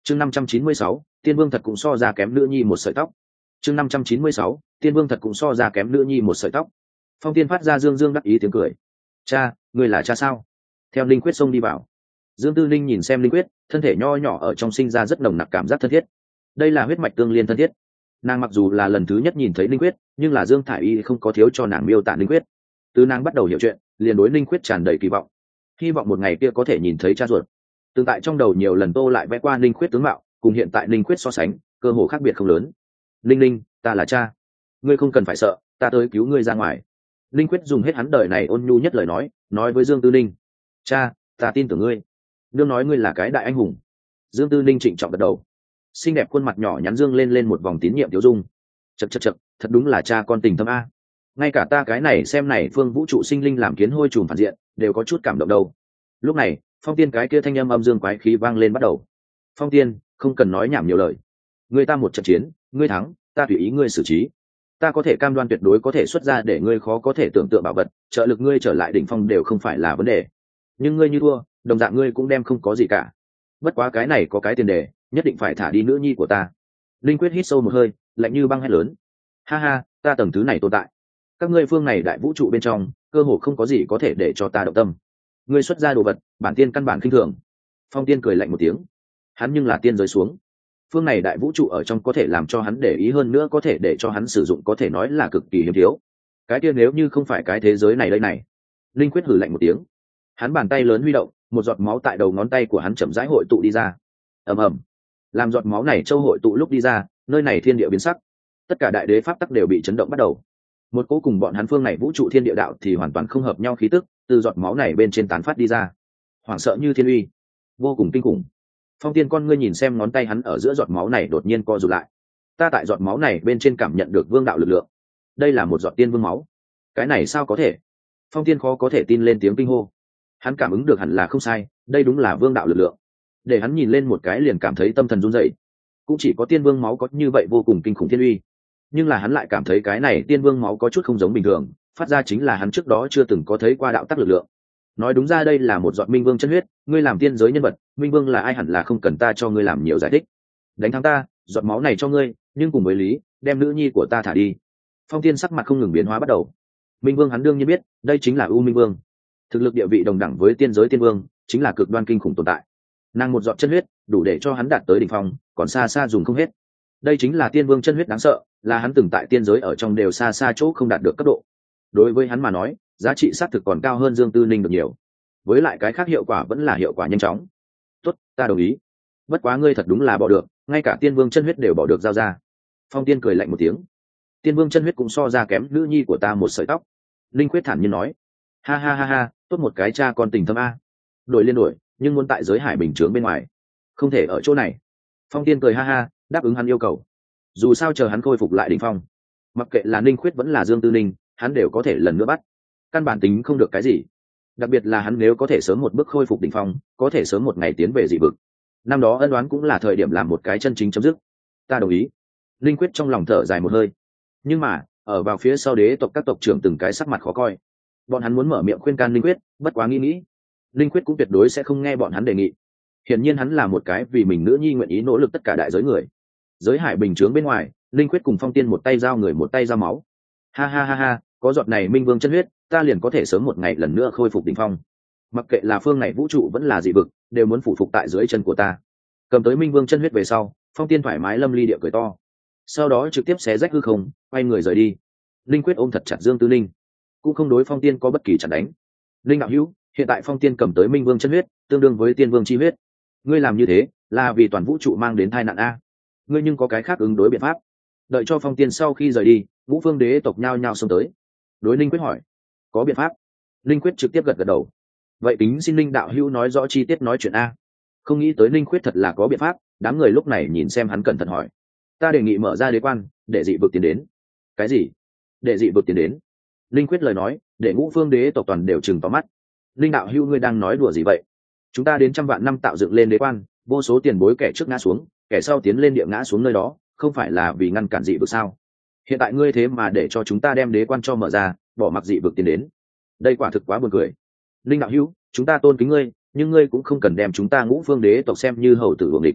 chương 596, tiên vương thật cũng so ra kém nữ nhi một sợi tóc. chương 596, tiên vương thật cũng so ra kém nữ nhi một sợi tóc. Phong Tiên phát ra dương dương đắc ý tiếng cười. Cha, ngươi là cha sao? Theo Linh Quyết xông đi vào. Dương Tư Linh nhìn xem Linh Quyết, thân thể nho nhỏ ở trong sinh ra rất nồng nặc cảm giác thân thiết. Đây là huyết mạch tương liên thân thiết. Nàng mặc dù là lần thứ nhất nhìn thấy Linh Quyết, nhưng là Dương Thải Y không có thiếu cho nàng miêu tả Linh Quyết. Từ nàng bắt đầu hiểu chuyện, liền đối Linh Quyết tràn đầy kỳ vọng. Hy vọng một ngày kia có thể nhìn thấy cha ruột. Tương tại trong đầu nhiều lần Tô lại vẽ qua Linh Quyết tướng mạo, cùng hiện tại Linh Quyết so sánh, cơ hồ khác biệt không lớn. Linh Linh, ta là cha, ngươi không cần phải sợ, ta tới cứu ngươi ra ngoài. Linh Quyết dùng hết hắn đời này ôn nhu nhất lời nói với Dương Tư Ninh. Cha, ta tin tưởng ngươi. Nương nói ngươi là cái đại anh hùng. Dương Tư Ninh trịnh trọng gật đầu. Xinh đẹp khuôn mặt nhỏ nhắn dương lên một vòng tín nhiệm tiêu dung. Chật, thật đúng là cha con tình thâm a. Ngay cả ta cái này xem này phương vũ trụ sinh linh làm kiến hôi trùm phản diện, đều có chút cảm động đâu. Lúc này, Phong Tiên cái kia thanh âm âm dương quái khí vang lên bắt đầu. Phong Tiên, không cần nói nhảm nhiều lời. Ngươi ta một trận chiến, ngươi thắng, ta tùy ý ngươi xử trí. Ta có thể cam đoan tuyệt đối có thể xuất ra để ngươi khó có thể tưởng tượng bảo vật, trợ lực ngươi trở lại đỉnh phong đều không phải là vấn đề. Nhưng ngươi như thua, đồng dạng ngươi cũng đem không có gì cả. Bất quá cái này có cái tiền đề, nhất định phải thả đi nữ nhi của ta. Linh Quyết hít sâu một hơi, lạnh như băng hét lớn. Ha ha, ta tầng thứ này tồn tại. Các ngươi phương này đại vũ trụ bên trong, cơ hồ không có gì có thể để cho ta động tâm. Ngươi xuất ra đồ vật, bản tiên căn bản khinh thường. Phong Tiên cười lạnh một tiếng. Hắn nhưng là tiên giới xuống. Phương này đại vũ trụ ở trong có thể làm cho hắn để ý hơn nữa có thể để cho hắn sử dụng có thể nói là cực kỳ hiếm thiếu. Cái kia nếu như không phải cái thế giới này đây này. Linh Quyết hử lạnh một tiếng. Hắn bàn tay lớn huy động, một giọt máu tại đầu ngón tay của hắn chậm rãi hội tụ đi ra. Ầm ầm. Làm giọt máu này châu hội tụ lúc đi ra, nơi này thiên địa biến sắc. Tất cả đại đế pháp tắc đều bị chấn động bắt đầu. Một cỗ cùng bọn hắn phương này vũ trụ thiên địa đạo thì hoàn toàn không hợp nhau khí tức, từ giọt máu này bên trên tán phát đi ra. Hoảng sợ như thiên uy, vô cùng kinh khủng. Phong Tiên con ngươi nhìn xem ngón tay hắn ở giữa giọt máu này đột nhiên co rụt lại. Ta tại giọt máu này bên trên cảm nhận được vương đạo lực lượng. Đây là một giọt tiên vương máu. Cái này sao có thể? Phong Tiên khó có thể tin lên tiếng kinh hô. Hắn cảm ứng được hẳn là không sai, đây đúng là vương đạo lực lượng. Để hắn nhìn lên một cái liền cảm thấy tâm thần run rẩy. Cũng chỉ có tiên vương máu có như vậy vô cùng kinh khủng thiên uy. Nhưng là hắn lại cảm thấy cái này tiên vương máu có chút không giống bình thường, phát ra chính là hắn trước đó chưa từng có thấy qua đạo tắc lực lượng. Nói đúng ra đây là một giọt minh vương chân huyết, ngươi làm tiên giới nhân vật, minh vương là ai hẳn là không cần ta cho ngươi làm nhiều giải thích. Đánh thắng ta, giọt máu này cho ngươi, nhưng cùng với lý, đem nữ nhi của ta thả đi. Phong Tiên sắc mặt không ngừng biến hóa bắt đầu. Minh vương hắn đương nhiên biết, đây chính là U Minh Vương. Thực lực địa vị đồng đẳng với tiên giới tiên vương, chính là cực đoan kinh khủng tồn tại. Nàng một giọt chân huyết, đủ để cho hắn đạt tới đỉnh phong, còn xa xa dùng không hết. Đây chính là tiên vương chân huyết đáng sợ, là hắn từng tại tiên giới ở trong đều xa xa chỗ không đạt được cấp độ. Đối với hắn mà nói, giá trị xác thực còn cao hơn Dương Tư Ninh được nhiều. Với lại cái khác hiệu quả vẫn là hiệu quả nhanh chóng. Tốt, ta đồng ý. Bất quá ngươi thật đúng là bỏ được, ngay cả tiên vương chân huyết đều bỏ được giao ra. Phong Tiên cười lạnh một tiếng. Tiên vương chân huyết cũng so ra kém nữ nhi của ta một sợi tóc. Linh Quyết thản nhiên nói. Ha ha ha ha, tốt một cái cha con tình thâm a. Đổi liên đổi, nhưng muốn tại giới hải bình chướng bên ngoài, không thể ở chỗ này. Phong Tiên cười ha ha, đáp ứng hắn yêu cầu. Dù sao chờ hắn khôi phục lại đỉnh phong, mặc kệ là Linh Quyết vẫn là Dương Tư Ninh, hắn đều có thể lần nữa bắt. Căn bản tính không được cái gì. Đặc biệt là hắn nếu có thể sớm một bước khôi phục đỉnh phong, có thể sớm một ngày tiến về dị vực. Năm đó ân đoán cũng là thời điểm làm một cái chân chính chấm dứt. Ta đồng ý. Linh Quyết trong lòng thở dài một hơi. Nhưng mà, ở vào phía sau đế tộc các tộc trưởng từng cái sắc mặt khó coi. Bọn hắn muốn mở miệng khuyên can Linh Quyết, bất quá nghĩ. Linh Quyết cũng tuyệt đối sẽ không nghe bọn hắn đề nghị. Hiển nhiên hắn là một cái vì mình nữ nhi nguyện ý nỗ lực tất cả đại giới người. Giới hải bình chướng bên ngoài, Linh Quyết cùng Phong Tiên một tay giao người một tay giao máu. Ha ha ha ha, có giọt này minh vương chân huyết, ta liền có thể sớm một ngày lần nữa khôi phục đỉnh phong. Mặc kệ là phương này vũ trụ vẫn là dị vực, đều muốn phụ phục tại dưới chân của ta. Cầm tới minh vương chân huyết về sau, Phong Tiên thoải mái lâm ly địa cười to. Sau đó trực tiếp xé rách hư không, quay người rời đi. Linh Quyết ôm thật chặt Dương Tư Ninh, cũng không đối Phong Tiên có bất kỳ chặn đánh. Linh đạo hữu, hiện tại Phong Tiên cầm tới minh vương chân huyết, tương đương với tiên vương chi huyết. Ngươi làm như thế, là vì toàn vũ trụ mang đến tai nạn a. Ngươi nhưng có cái khác ứng đối biện pháp. Đợi cho Phong Tiên sau khi rời đi, Ngũ Phương đế tộc nhao nhao xông tới. Đối Linh Quyết hỏi, có biện pháp? Linh Quyết trực tiếp gật gật đầu. Vậy tính xin Linh đạo hữu nói rõ chi tiết nói chuyện a. Không nghĩ tới Linh Quyết thật là có biện pháp, đám người lúc này nhìn xem hắn cẩn thận hỏi. Ta đề nghị mở ra đế quan, để dị vực tiến đến. Cái gì? Để dị vực tiến đến? Linh Quyết lời nói, để Ngũ Phương đế tộc toàn đều trừng to mắt. Linh đạo hữu ngươi đang nói đùa gì vậy? Chúng ta đến trăm vạn năm tạo dựng lên đế quan, vô số tiền bối kẻ trước ngã xuống, kẻ sau tiến lên địa ngã xuống nơi đó, không phải là vì ngăn cản dị vực sao? Hiện tại ngươi thế mà để cho chúng ta đem đế quan cho mở ra, bỏ mặc dị vực tiến đến, đây quả thực quá buồn cười. Linh đạo hữu, chúng ta tôn kính ngươi, nhưng ngươi cũng không cần đem chúng ta Ngũ Phương đế tộc xem như hầu tử uổng địch.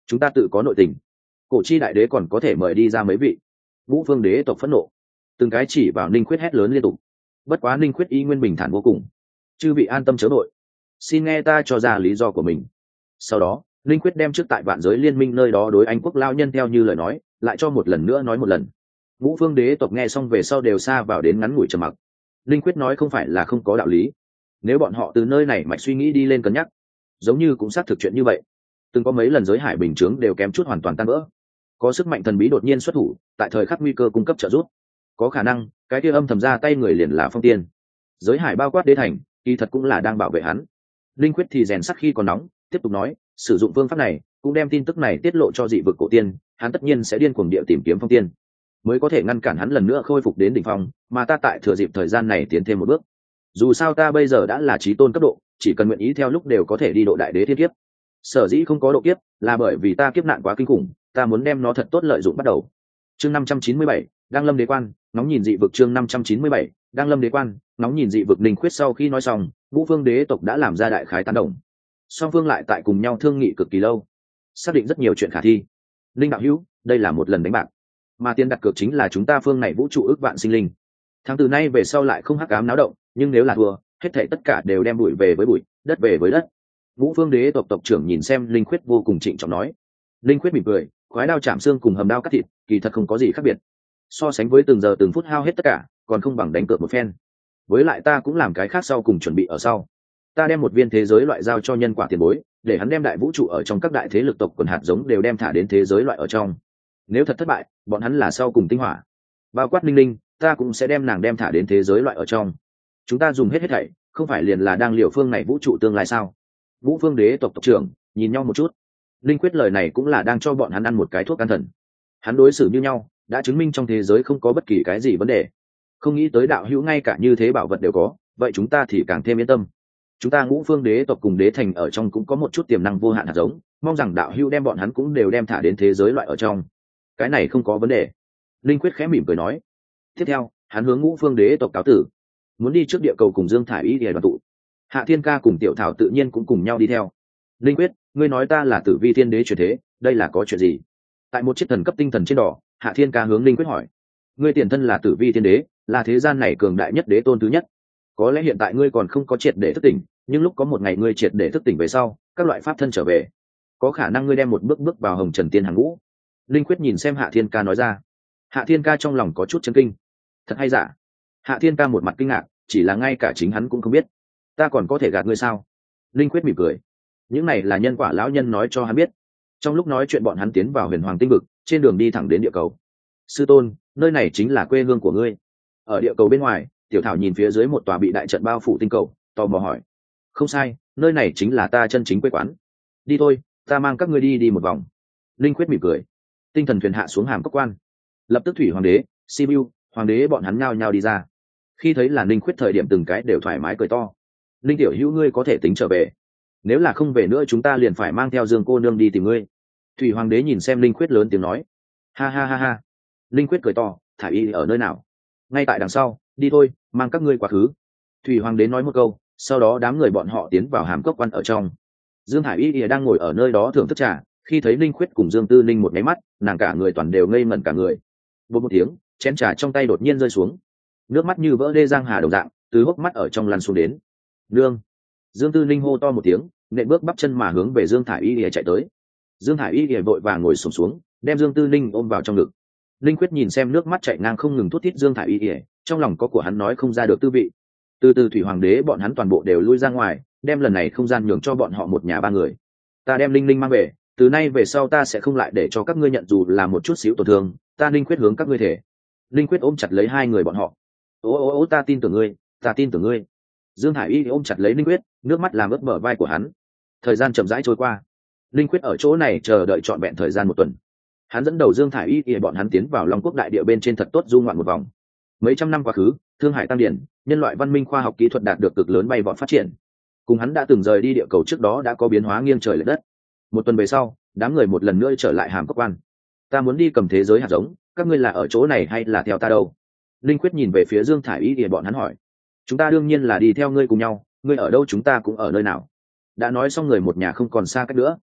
chúng ta tự có nội tình. Cổ chi đại đế còn có thể mời đi ra mấy vị. Ngũ Phương đế tộc phẫn nộ, từng cái chỉ vào Ninh Khuyết hét lớn liên tục. Bất quá Ninh Khuyết y nguyên bình thản vô cùng. Chư vị an tâm chớ đội, xin nghe ta cho ra lý do của mình. Sau đó Ninh Khuyết đem trước tại vạn giới liên minh nơi đó đối Anh quốc lao nhân theo như lời nói, lại cho một lần nữa nói một lần. Ngũ Phương đế tộc nghe xong về sau đều xa vào đến ngắn ngủi trầm mặc. Ninh Khuyết nói không phải là không có đạo lý, nếu bọn họ từ nơi này mạch suy nghĩ đi lên cân nhắc, giống như cũng xác thực chuyện như vậy. Từng có mấy lần giới hải bình chướng đều kém chút hoàn toàn tan vỡ, có sức mạnh thần bí đột nhiên xuất thủ, tại thời khắc nguy cơ cung cấp trợ giúp. Có khả năng cái kia âm thầm ra tay người liền là Phong Tiên. Giới hải bao quát đế thành, kỳ thật cũng là đang bảo vệ hắn. Linh Quyết thì rèn sắt khi còn nóng, tiếp tục nói, sử dụng phương pháp này cũng đem tin tức này tiết lộ cho dị vực cổ tiên, hắn tất nhiên sẽ điên cuồng địa tìm kiếm Phong Tiên, mới có thể ngăn cản hắn lần nữa khôi phục đến đỉnh phong, mà ta tại thừa dịp thời gian này tiến thêm một bước. Dù sao ta bây giờ đã là chí tôn cấp độ, chỉ cần nguyện ý theo lúc đều có thể đi độ đại đế thiên kiếp. Sở dĩ không có độ kiếp là bởi vì ta kiếp nạn quá kinh khủng, ta muốn đem nó thật tốt lợi dụng bắt đầu. Chương 597, Đăng Lâm Đế Quan, nóng nhìn dị vực. Chương 597, Đăng Lâm Đế Quan, nóng nhìn dị vực. Linh Khuyết sau khi nói xong, Vũ Phương đế tộc đã làm ra đại khái tán đồng. Song phương lại tại cùng nhau thương nghị cực kỳ lâu, xác định rất nhiều chuyện khả thi. Linh đạo hữu, đây là một lần đánh bạc, mà tiền đặt cược chính là chúng ta phương này vũ trụ ước vạn sinh linh. Tháng từ nay về sau lại không hắc ám náo động, nhưng nếu là thua, hết thảy tất cả đều đem bụi về với bụi, đất về với đất. Vũ Phương đế tộc tộc trưởng nhìn xem Linh Khuyết vô cùng trịnh trọng nói. Linh Khuyết mỉm cười, khoái đao chạm xương cùng hầm đao cắt thịt, kỳ thật không có gì khác biệt. So sánh với từng giờ từng phút hao hết tất cả, còn không bằng đánh cược một phen. Với lại ta cũng làm cái khác sau cùng chuẩn bị ở sau. Ta đem một viên thế giới loại giao cho nhân quả tiền bối, để hắn đem đại vũ trụ ở trong các đại thế lực tộc quần hạt giống đều đem thả đến thế giới loại ở trong. Nếu thật thất bại, bọn hắn là sau cùng tinh hỏa. Bao quát Linh Linh, ta cũng sẽ đem nàng đem thả đến thế giới loại ở trong. Chúng ta dùng hết thảy, không phải liền là đang liều phương này vũ trụ tương lai sao? Vũ Phương đế tộc tộc trưởng nhìn nhau một chút. Linh Quyết lời này cũng là đang cho bọn hắn ăn một cái thuốc can thần. Hắn đối xử như nhau, đã chứng minh trong thế giới không có bất kỳ cái gì vấn đề. Không nghĩ tới đạo hữu ngay cả như thế bảo vật đều có, vậy chúng ta thì càng thêm yên tâm. Chúng ta Ngũ Phương đế tộc cùng đế thành ở trong cũng có một chút tiềm năng vô hạn hạt giống, mong rằng đạo hữu đem bọn hắn cũng đều đem thả đến thế giới loại ở trong. Cái này không có vấn đề. Linh Quyết khẽ mỉm cười nói. Tiếp theo, hắn hướng Ngũ Phương đế tộc cáo tử, muốn đi trước địa cầu cùng Dương Thải Y để đoàn tụ. Hạ Thiên Ca cùng Tiểu Thảo tự nhiên cũng cùng nhau đi theo. Linh Quyết, ngươi nói ta là Tử Vi Thiên Đế chuyển thế, đây là có chuyện gì? Tại một chiếc thần cấp tinh thần trên đỏ, Hạ Thiên Ca hướng Linh Quyết hỏi. Ngươi tiền thân là Tử Vi Thiên Đế, là thế gian này cường đại nhất đế tôn thứ nhất. Có lẽ hiện tại ngươi còn không có triệt để thức tỉnh, nhưng lúc có một ngày ngươi triệt để thức tỉnh về sau, các loại pháp thân trở về, có khả năng ngươi đem một bước bước vào Hồng Trần Tiên hàng ngũ. Linh Quyết nhìn xem Hạ Thiên Ca nói ra. Hạ Thiên Ca trong lòng có chút chấn kinh. Thật hay giả? Hạ Thiên Ca một mặt kinh ngạc, chỉ là ngay cả chính hắn cũng không biết. Ta còn có thể gạt ngươi sao? Linh Quyết mỉm cười. Những này là nhân quả lão nhân nói cho hắn biết. Trong lúc nói chuyện bọn hắn tiến vào Huyền Hoàng tinh vực, trên đường đi thẳng đến địa cầu. Sư tôn, nơi này chính là quê hương của ngươi. Ở địa cầu bên ngoài, Tiểu Thảo nhìn phía dưới một tòa bị đại trận bao phủ tinh cầu, tò mò hỏi. Không sai, nơi này chính là ta chân chính quê quán. Đi thôi, ta mang các ngươi đi một vòng. Linh Quyết mỉm cười. Tinh thần thuyền hạ xuống Hàm Cốc Quan. Lập tức Thủy Hoàng đế, Sibiu, Hoàng đế bọn hắn nhao nhao đi ra. Khi thấy là Linh Quyết thời điểm từng cái đều thoải mái cười to. Linh tiểu hữu ngươi có thể tính trở về, nếu là không về nữa chúng ta liền phải mang theo Dương cô nương đi tìm ngươi. Thủy Hoàng đế nhìn xem Linh Quyết lớn tiếng nói. Ha ha ha ha. Linh Quyết cười to, Thải Y ở nơi nào? Ngay tại đằng sau, đi thôi, mang các ngươi quá khứ. Thủy Hoàng đế nói một câu, sau đó đám người bọn họ tiến vào Hàm Cốc Quan ở trong. Dương Thải Y đang ngồi ở nơi đó thưởng thức trà, khi thấy Linh Quyết cùng Dương Tư Ninh một nháy mắt, nàng cả người toàn đều ngây ngẩn cả người. Bột một tiếng, chén trà trong tay đột nhiên rơi xuống, nước mắt như vỡ đê giang hà đồng dạng từ hốc mắt ở trong lăn xuống đến. Nương! Dương Tư Ninh hô to một tiếng, nện bước bắp chân mà hướng về Dương Thải Y chạy tới. Dương Thải Y vội vàng ngồi xổm xuống, đem Dương Tư Ninh ôm vào trong ngực. Linh Quyết nhìn xem nước mắt chảy ngang không ngừng thút thít Dương Thải Y, trong lòng có của hắn nói không ra được tư vị. Từ từ Thủy Hoàng đế bọn hắn toàn bộ đều lui ra ngoài, đem lần này không gian nhường cho bọn họ một nhà ba người. Ta đem Linh Linh mang về, từ nay về sau ta sẽ không lại để cho các ngươi nhận dù là một chút xíu tổn thương, ta Linh Quyết hướng các ngươi thể. Linh Quyết ôm chặt lấy hai người bọn họ. Ô, ta tin tưởng ngươi, ta tin tưởng ngươi. Dương Hải Y ôm chặt lấy Linh Quyết, nước mắt làm ướt bờ vai của hắn. Thời gian chậm rãi trôi qua, Linh Quyết ở chỗ này chờ đợi trọn vẹn thời gian một tuần. Hắn dẫn đầu Dương Thải Y bọn hắn tiến vào Long Quốc đại địa bên trên thật tốt du ngoạn một vòng. Mấy trăm năm quá khứ, Thương Hải tăng điển, nhân loại văn minh khoa học kỹ thuật đạt được cực lớn bay vọt phát triển. Cùng hắn đã từng rời đi địa cầu trước đó đã có biến hóa nghiêng trời lệch đất. Một tuần về sau, đám người một lần nữa trở lại Hàm Cốc Quan. Ta muốn đi cầm thế giới hạt giống, các ngươi là ở chỗ này hay là theo ta đâu? Linh Quyết nhìn về phía Dương Thải Y thì bọn hắn hỏi. Chúng ta đương nhiên là đi theo ngươi cùng nhau, ngươi ở đâu chúng ta cũng ở nơi nào. Đã nói xong người một nhà không còn xa cách nữa.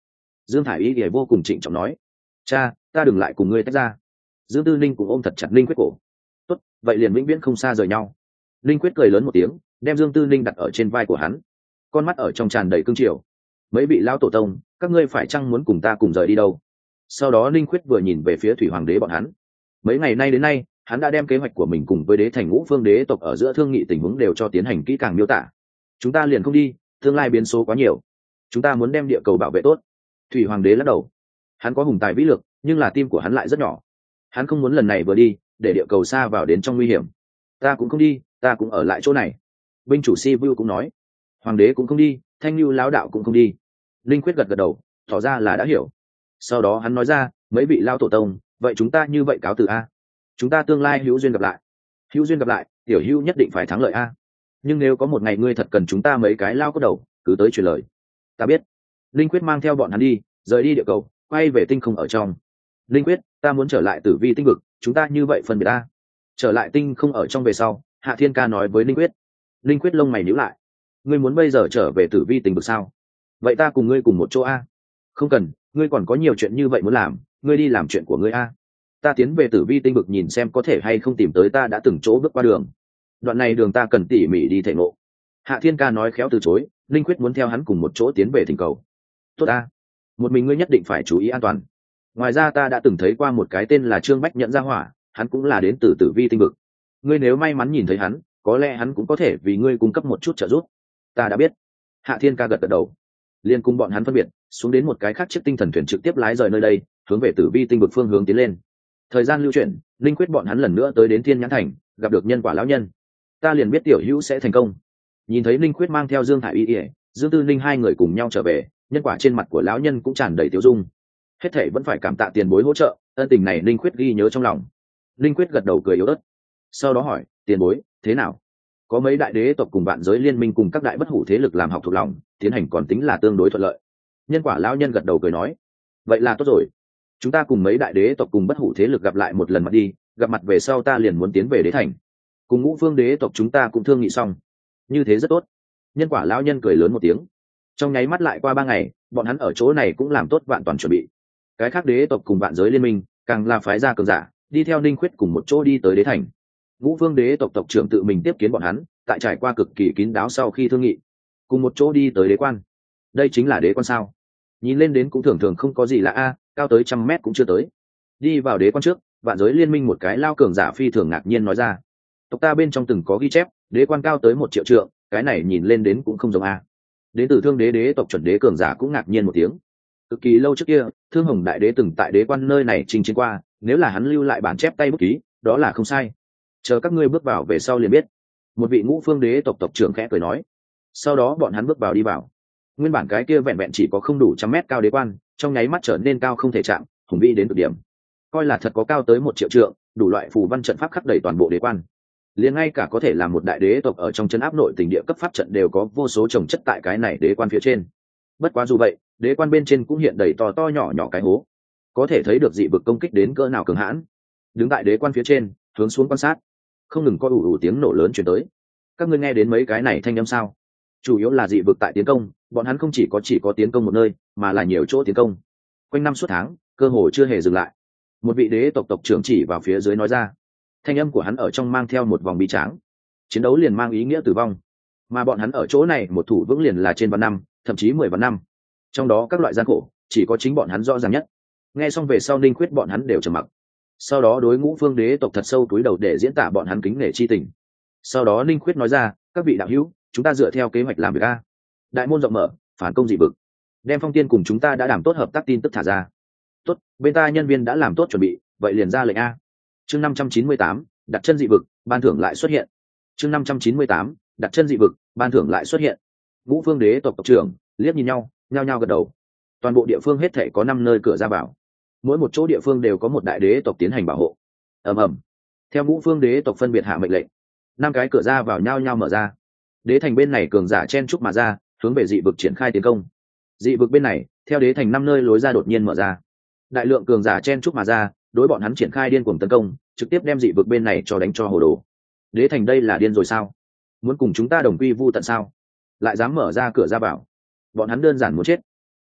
Dương Thải Y thì vô cùng trịnh trọng nói. Cha, ta đừng lại cùng ngươi tách ra. Dương Tư Ninh cùng ôm thật chặt Linh Quyết cổ. Tốt, vậy liền vĩnh viễn không xa rời nhau. Linh Quyết cười lớn một tiếng, đem Dương Tư Ninh đặt ở trên vai của hắn, con mắt ở trong tràn đầy cương triều. Mấy vị lão tổ tông, các ngươi phải chăng muốn cùng ta cùng rời đi đâu? Sau đó Linh Quyết vừa nhìn về phía Thủy Hoàng đế bọn hắn. Mấy ngày nay đến nay, hắn đã đem kế hoạch của mình cùng với đế thành Ngũ Phương đế tộc ở giữa thương nghị tình huống đều cho tiến hành kỹ càng miêu tả. Chúng ta liền không đi, tương lai biến số quá nhiều. Chúng ta muốn đem địa cầu bảo vệ tốt. Thủy Hoàng đế lắc đầu. Hắn có hùng tài vĩ lực, nhưng là tim của hắn lại rất nhỏ. Hắn không muốn lần này vừa đi, để địa cầu xa vào đến trong nguy hiểm. Ta cũng không đi, ta cũng ở lại chỗ này. Binh chủ Si Vu cũng nói. Hoàng đế cũng không đi, Thanh Lưu lão đạo cũng không đi. Linh Quyết gật gật đầu, tỏ ra là đã hiểu. Sau đó hắn nói ra, mấy vị lao tổ tông, vậy chúng ta như vậy cáo từ a. Chúng ta tương lai hữu duyên gặp lại. Hữu duyên gặp lại, tiểu hữu nhất định phải thắng lợi a. Nhưng nếu có một ngày ngươi thật cần chúng ta mấy cái lao có đầu, cứ tới truyền lời. Ta biết. Linh Quyết mang theo bọn hắn đi, rời đi địa cầu, quay về tinh không ở trong. Linh Quyết, ta muốn trở lại Tử Vi tinh vực, chúng ta như vậy phân biệt a. Trở lại tinh không ở trong về sau, Hạ Thiên Ca nói với Linh Quyết. Linh Quyết lông mày nhíu lại. Ngươi muốn bây giờ trở về Tử Vi tinh vực sao? Vậy ta cùng ngươi cùng một chỗ a. Không cần, ngươi còn có nhiều chuyện như vậy muốn làm, ngươi đi làm chuyện của ngươi a. Ta tiến về Tử Vi tinh vực nhìn xem có thể hay không tìm tới ta đã từng chỗ bước qua đường. Đoạn này đường ta cần tỉ mỉ đi thể ngộ. Hạ Thiên Ca nói khéo từ chối, Linh Quyết muốn theo hắn cùng một chỗ tiến về thỉnh cầu. Tốt ta, một mình ngươi nhất định phải chú ý an toàn. Ngoài ra ta đã từng thấy qua một cái tên là Trương Bách Nhẫn Gia Hỏa, hắn cũng là đến từ Tử Vi tinh vực. Ngươi nếu may mắn nhìn thấy hắn, có lẽ hắn cũng có thể vì ngươi cung cấp một chút trợ giúp. Ta đã biết. Hạ Thiên Ca gật gật đầu. Liên cùng bọn hắn phân biệt, xuống đến một cái khác chiếc tinh thần thuyền trực tiếp lái rời nơi đây, hướng về Tử Vi tinh vực phương hướng tiến lên. Thời gian lưu chuyển, Linh Quyết bọn hắn lần nữa tới đến Thiên Nhãn Thành, gặp được Nhân Quả lão nhân. Ta liền biết tiểu hữu sẽ thành công. Nhìn thấy Linh Quyết mang theo Dương Thải Y, Dương Tư Ninh hai người cùng nhau trở về, Nhân Quả trên mặt của lão nhân cũng tràn đầy tiêu dung. Hết thảy vẫn phải cảm tạ tiền bối hỗ trợ, ân tình này Linh Quyết ghi nhớ trong lòng. Linh Quyết gật đầu cười yếu ớt, sau đó hỏi, tiền bối, thế nào? Có mấy đại đế tộc cùng vạn giới liên minh cùng các đại bất hủ thế lực làm học thuộc lòng, tiến hành còn tính là tương đối thuận lợi. Nhân Quả lão nhân gật đầu cười nói, vậy là tốt rồi. Chúng ta cùng mấy đại đế tộc cùng bất hủ thế lực gặp lại một lần mặt đi, gặp mặt về sau ta liền muốn tiến về đế thành. Cùng Ngũ Phương đế tộc chúng ta cũng thương nghị xong. Như thế rất tốt. Nhân Quả lão nhân cười lớn một tiếng. Trong nháy mắt lại qua 3 ngày, bọn hắn ở chỗ này cũng làm tốt vạn toàn chuẩn bị. Cái khác đế tộc cùng vạn giới liên minh, càng là phái ra cường giả, đi theo Ninh Khuyết cùng một chỗ đi tới đế thành. Ngũ Phương đế tộc tộc trưởng tự mình tiếp kiến bọn hắn, tại trải qua cực kỳ kín đáo sau khi thương nghị, cùng một chỗ đi tới đế quan. Đây chính là đế quan sao? Nhìn lên đến cũng thường thường không có gì lạ a, cao tới 100 mét cũng chưa tới. Đi vào đế quan trước, vạn giới liên minh một cái lao cường giả phi thường ngạc nhiên nói ra, tộc ta bên trong từng có ghi chép, đế quan cao tới 1 triệu trượng, cái này nhìn lên đến cũng không giống a. Đến từ Thương đế đế tộc chuẩn đế cường giả cũng ngạc nhiên một tiếng. Cực kỳ lâu trước kia, Thương Hồng đại đế từng tại đế quan nơi này chinh chiến qua, nếu là hắn lưu lại bản chép tay bút ký, đó là không sai. Chờ các ngươi bước vào về sau liền biết. Một vị Ngũ Phương đế tộc tộc trưởng khẽ cười nói. Sau đó bọn hắn bước vào đi vào. Nguyên bản cái kia vẹn vẹn chỉ có không đủ 100 mét cao đế quan, trong nháy mắt trở nên cao không thể chạm, hùng vĩ đến cực điểm. Coi là thật có cao tới 1 triệu trượng, đủ loại phù văn trận pháp khắc đầy toàn bộ đế quan. Liền ngay cả có thể làm một đại đế tộc ở trong chân áp nội tình địa cấp pháp trận đều có vô số trồng chất tại cái này đế quan phía trên. Bất quá dù vậy, đế quan bên trên cũng hiện đầy to to nhỏ nhỏ cái hố, có thể thấy được dị vực công kích đến cỡ nào cường hãn. Đứng tại đế quan phía trên, hướng xuống quan sát, không ngừng có ủ ủ tiếng nổ lớn truyền tới. Các ngươi nghe đến mấy cái này thanh âm sao? Chủ yếu là dị vực tại tiến công, bọn hắn không chỉ có tiến công một nơi, mà là nhiều chỗ tiến công. Quanh năm suốt tháng, cơ hồ chưa hề dừng lại. Một vị đế tộc tộc trưởng chỉ vào phía dưới nói ra. Thanh âm của hắn ở trong mang theo một vòng bi tráng. Chiến đấu liền mang ý nghĩa tử vong, mà bọn hắn ở chỗ này một thủ vững liền là trên vạn năm, thậm chí 10 vạn năm. Trong đó các loại gian khổ, chỉ có chính bọn hắn rõ ràng nhất. Nghe xong về sau Ninh Khuyết bọn hắn đều trầm mặc. Sau đó đối Ngũ Phương đế tộc thật sâu túi đầu để diễn tả bọn hắn kính nể chi tình. Sau đó Ninh Khuyết nói ra, các vị đạo hữu, chúng ta dựa theo kế hoạch làm việc a. Đại môn rộng mở, phản công dị vực. Đem Phong Tiên cùng chúng ta đã đảm tốt hợp tác tin tức thả ra. Tốt, bên ta nhân viên đã làm tốt chuẩn bị, vậy liền ra lệnh a. Chương 598, đặt chân dị vực, ban thưởng lại xuất hiện. Chương 598, đặt chân dị vực, ban thưởng lại xuất hiện. Ngũ Phương đế tộc tộc trưởng liếc nhìn nhau, nhao nhao gật đầu. Toàn bộ địa phương hết thảy có 5 nơi cửa ra vào. Mỗi một chỗ địa phương đều có một đại đế tộc tiến hành bảo hộ. Ầm ầm. Theo Ngũ Phương đế tộc phân biệt hạ mệnh lệnh, 5 cái cửa ra vào nhao nhao mở ra. Đế thành bên này cường giả chen chúc mà ra, hướng về dị vực triển khai tiến công. Dị vực bên này, theo đế thành 5 nơi lối ra đột nhiên mở ra. Đại lượng cường giả chen chúc mà ra, đối bọn hắn triển khai điên cuồng tấn công, trực tiếp đem dị vực bên này cho đánh cho hồ đồ. Đế thành đây là điên rồi sao? Muốn cùng chúng ta đồng quy vu tận sao? Lại dám mở ra cửa ra vào? Bọn hắn đơn giản muốn chết.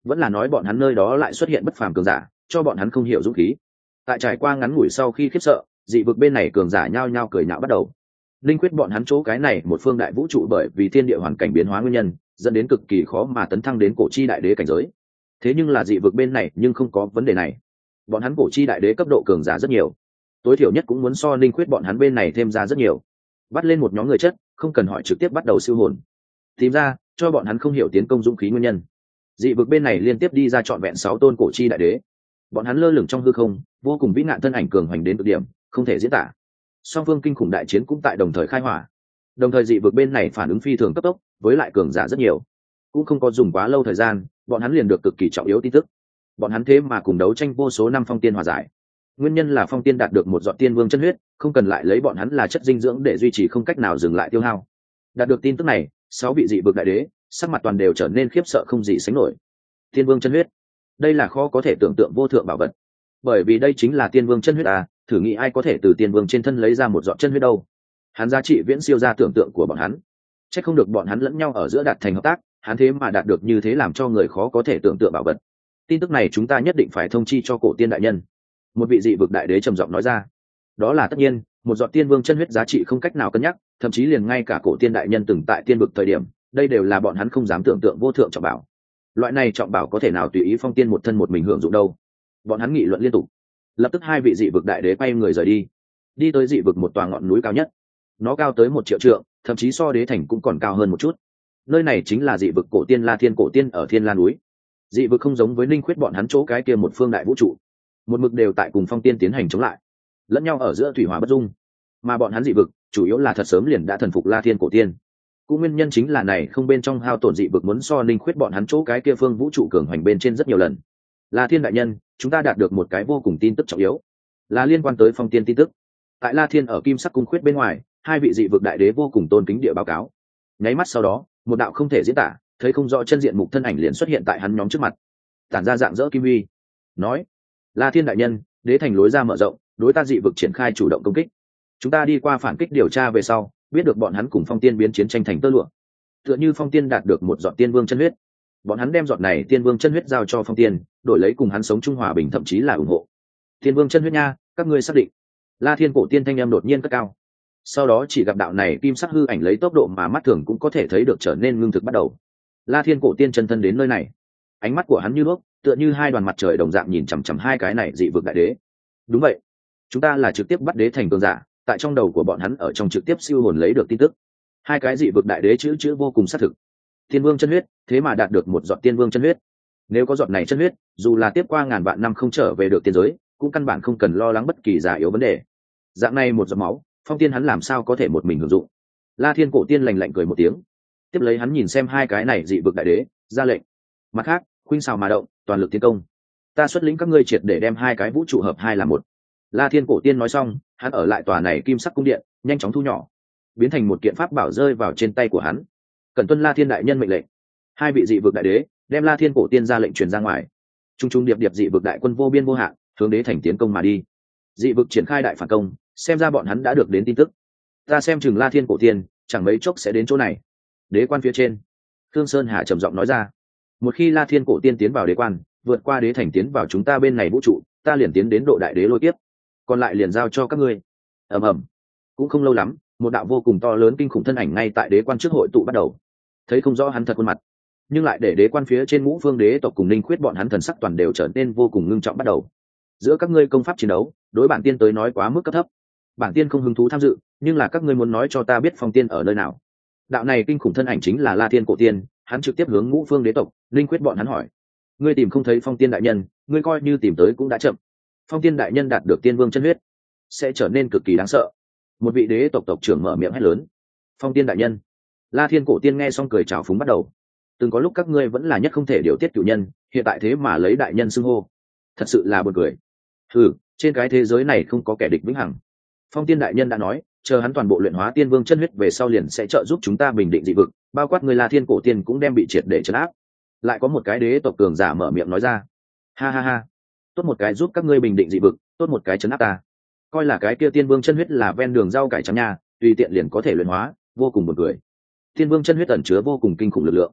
vẫn là nói bọn hắn nơi đó lại xuất hiện bất phàm cường giả cho bọn hắn không hiểu dũng khí. Tại trải qua ngắn ngủi sau khi khiếp sợ, dị vực bên này cường giả nhao nhao cười nhạo bắt đầu. Linh quyết bọn hắn chỗ cái này một phương đại vũ trụ bởi vì thiên địa hoàn cảnh biến hóa nguyên nhân dẫn đến cực kỳ khó mà tấn thăng đến cổ chi đại đế cảnh giới. Thế nhưng là dị vực bên này nhưng không có vấn đề này, bọn hắn cổ chi đại đế cấp độ cường giả rất nhiều, tối thiểu nhất cũng muốn so linh quyết bọn hắn bên này thêm ra rất nhiều. Bắt lên một nhóm người chất, không cần hỏi trực tiếp bắt đầu siêu hồn, tìm ra cho bọn hắn không hiểu tiến công dũng khí nguyên nhân. Dị vực bên này liên tiếp đi ra trọn vẹn 6 tôn cổ chi đại đế, bọn hắn lơ lửng trong hư không, vô cùng vĩ ngạn thân ảnh cường hoành đến cực điểm, không thể diễn tả. Song phương kinh khủng đại chiến cũng tại đồng thời khai hỏa. Đồng thời dị vực bên này phản ứng phi thường cấp tốc, với lại cường giả rất nhiều, cũng không có dùng quá lâu thời gian, bọn hắn liền được cực kỳ trọng yếu tin tức. Bọn hắn thế mà cùng đấu tranh vô số năm phong tiên hòa giải. Nguyên nhân là phong tiên đạt được một giọt tiên vương chân huyết, không cần lại lấy bọn hắn là chất dinh dưỡng để duy trì, không cách nào dừng lại tiêu hao. Đạt được tin tức này, 6 vị dị vực đại đế sắc mặt toàn đều trở nên khiếp sợ không gì sánh nổi. Tiên vương chân huyết, đây là khó có thể tưởng tượng vô thượng bảo vật, bởi vì đây chính là tiên vương chân huyết à, thử nghĩ ai có thể từ tiên vương trên thân lấy ra một giọt chân huyết đâu. Hắn giá trị viễn siêu ra tưởng tượng của bọn hắn, chắc không được bọn hắn lẫn nhau ở giữa đạt thành hợp tác, hắn thế mà đạt được như thế làm cho người khó có thể tưởng tượng bảo vật. Tin tức này chúng ta nhất định phải thông chi cho cổ tiên đại nhân, một vị dị vực đại đế trầm giọng nói ra. Đó là tất nhiên, một giọt tiên vương chân huyết giá trị không cách nào cân nhắc, thậm chí liền ngay cả cổ tiên đại nhân từng tại tiên vực thời điểm, đây đều là bọn hắn không dám tưởng tượng vô thượng trọng bảo. Loại này trọng bảo có thể nào tùy ý phong tiên một thân một mình hưởng dụng đâu. Bọn hắn nghị luận liên tục. Lập tức 2 vị dị vực đại đế quay người rời đi, đi tới dị vực một tòa ngọn núi cao nhất. Nó cao tới 1 triệu trượng, thậm chí so đế thành cũng còn cao hơn một chút. Nơi này chính là dị vực cổ tiên La Thiên cổ tiên ở Thiên La núi. Dị vực không giống với Ninh Khuyết bọn hắn chỗ cái kia một phương đại vũ trụ, một mực đều tại cùng phong tiên tiến hành chống lại, lẫn nhau ở giữa thủy hỏa bất dung. Mà bọn hắn dị vực chủ yếu là thật sớm liền đã thần phục La Thiên cổ tiên. Cũng nguyên nhân chính là này, không bên trong hao tổn dị vực muốn so Ninh Khuyết bọn hắn chỗ cái kia phương vũ trụ cường hoành bên trên rất nhiều lần. La Thiên đại nhân, chúng ta đạt được một cái vô cùng tin tức trọng yếu, là liên quan tới phong tiên tin tức. Tại La Thiên ở Kim Sắc cung khuyết bên ngoài, 2 vị dị vực đại đế vô cùng tôn kính địa báo cáo. Nháy mắt sau đó, một đạo không thể diễn tả, thấy không rõ chân diện mục thân ảnh liền xuất hiện tại hắn nhóm trước mặt, tản ra dạng dỡ kim huy, nói: La Thiên đại nhân, đế thành lối ra mở rộng, đối ta dị vực triển khai chủ động công kích. Chúng ta đi qua phản kích điều tra về sau, biết được bọn hắn cùng phong tiên biến chiến tranh thành tơ lụa. Tựa như phong tiên đạt được một giọt tiên vương chân huyết, bọn hắn đem giọt này tiên vương chân huyết giao cho phong tiên, đổi lấy cùng hắn sống chung hòa bình, thậm chí là ủng hộ. Tiên vương chân huyết nha, các ngươi xác định? La Thiên cổ tiên thanh âm đột nhiên cất cao. Sau đó chỉ gặp đạo này kim sắc hư ảnh lấy tốc độ mà mắt thường cũng có thể thấy được trở nên ngưng thực bắt đầu. La Thiên cổ tiên chân thân đến nơi này, ánh mắt của hắn như đuốc, tựa như 2 đoàn mặt trời đồng dạng nhìn chằm chằm 2 cái này dị vực đại đế. Đúng vậy, chúng ta là trực tiếp bắt đế thành cường giả, tại trong đầu của bọn hắn ở trong trực tiếp siêu hồn lấy được tin tức. 2 cái dị vực đại đế chữ vô cùng xác thực. Tiên vương chân huyết, thế mà đạt được một giọt tiên vương chân huyết. Nếu có giọt này chân huyết, dù là tiếp qua ngàn vạn năm không trở về được tiên giới, cũng căn bản không cần lo lắng bất kỳ già yếu vấn đề. Dạng này một giọt máu, phong tiên hắn làm sao có thể một mình hưởng dụng. La Thiên cổ tiên lạnh lạnh cười một tiếng, tiếp lấy hắn nhìn xem 2 cái này dị vực đại đế, ra lệnh: mặt khác, khuynh xào mà động, toàn lực tiến công. Ta xuất lĩnh các ngươi triệt để đem 2 cái vũ trụ hợp 2 làm một. La Thiên cổ tiên nói xong, hắn ở lại tòa này kim sắc cung điện, nhanh chóng thu nhỏ, biến thành một kiện pháp bảo rơi vào trên tay của hắn. Cần tuân La Thiên đại nhân mệnh lệnh. 2 vị dị vực đại đế đem La Thiên cổ tiên ra lệnh truyền ra ngoài. Trung trung điệp điệp dị vực đại quân vô biên vô hạn, hướng đế thành tiến công mà đi. Dị vực triển khai đại phản công, xem ra bọn hắn đã được đến tin tức. Ta xem chừng La Thiên cổ tiên chẳng mấy chốc sẽ đến chỗ này. Đế quan phía trên, Thương Sơn Hà trầm giọng nói ra: một khi La Thiên cổ tiên tiến vào đế quan, vượt qua đế thành tiến vào chúng ta bên này vũ trụ, ta liền tiến đến độ đại đế lôi tiếp, còn lại liền giao cho các ngươi. Ầm ầm. Cũng không lâu lắm, một đạo vô cùng to lớn kinh khủng thân ảnh ngay tại đế quan trước hội tụ bắt đầu. Thấy không rõ hắn thật khuôn mặt, nhưng lại để đế quan phía trên ngũ phương đế tộc cùng Ninh Khuyết bọn hắn thần sắc toàn đều trở nên vô cùng ngưng trọng bắt đầu. Giữa các ngươi công pháp chiến đấu, đối bản tiên tới nói quá mức cấp thấp, bản tiên không hứng thú tham dự, nhưng là các ngươi muốn nói cho ta biết phong tiên ở nơi nào. Đạo này kinh khủng thân ảnh chính là La Thiên cổ tiên, hắn trực tiếp hướng ngũ phương đế tộc, Ninh Khuyết bọn hắn hỏi: ngươi tìm không thấy phong tiên đại nhân, ngươi coi như tìm tới cũng đã chậm. Phong tiên đại nhân đạt được tiên vương chân huyết, sẽ trở nên cực kỳ đáng sợ. Một vị đế tộc tộc trưởng mở miệng hét lớn: phong tiên đại nhân. La Thiên cổ tiên nghe xong cười trào phúng bắt đầu: từng có lúc các ngươi vẫn là nhất không thể điều tiết cửu nhân, hiện tại thế mà lấy đại nhân xưng hô, thật sự là buồn cười. Trên cái thế giới này không có kẻ địch vĩnh hằng. Phong tiên đại nhân đã nói, chờ hắn toàn bộ luyện hóa tiên vương chân huyết về sau liền sẽ trợ giúp chúng ta bình định dị vực, bao quát người La Thiên cổ tiên cũng đem bị triệt để trấn áp. Lại có một cái đế tộc cường giả mở miệng nói ra: ha ha ha, tốt một cái giúp các ngươi bình định dị vực, tốt một cái trấn áp ta. Coi là cái kia tiên vương chân huyết là ven đường rau cải trắng nha, tùy tiện liền có thể luyện hóa, vô cùng buồn cười. Tiên vương chân huyết ẩn chứa vô cùng kinh khủng lực lượng,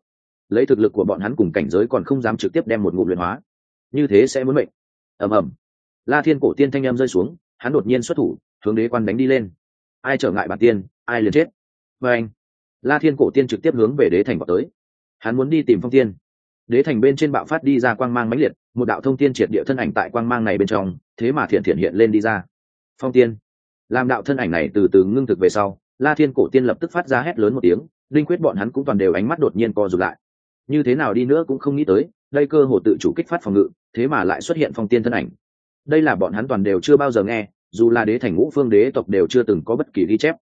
lấy thực lực của bọn hắn cùng cảnh giới còn không dám trực tiếp đem một ngụm luyện hóa, như thế sẽ muốn mệnh. Ầm ầm, La Thiên cổ tiên thanh âm rơi xuống, hắn đột nhiên xuất thủ, hướng đế quan đánh đi lên. Ai trở ngại bản tiên, ai liền chết. Và anh, La Thiên cổ tiên trực tiếp hướng về đế thành vào tới. Hắn muốn đi tìm Phong Tiên. Đế thành bên trên bạo phát đi ra quang mang mãnh liệt, một đạo thông tiên triệt địa thân ảnh tại quang mang này bên trong, thế mà thiện hiện lên đi ra. Phong Tiên. Làm đạo thân ảnh này từ từ ngưng thực về sau, La Thiên cổ tiên lập tức phát ra hét lớn một tiếng, linh quyết bọn hắn cũng toàn đều ánh mắt đột nhiên co rụt lại. Như thế nào đi nữa cũng không nghĩ tới, đây cơ hồ tự chủ kích phát phòng ngự, thế mà lại xuất hiện Phong Tiên thân ảnh. Đây là bọn hắn toàn đều chưa bao giờ nghe, dù là đế thành ngũ phương đế tộc đều chưa từng có bất kỳ ghi chép.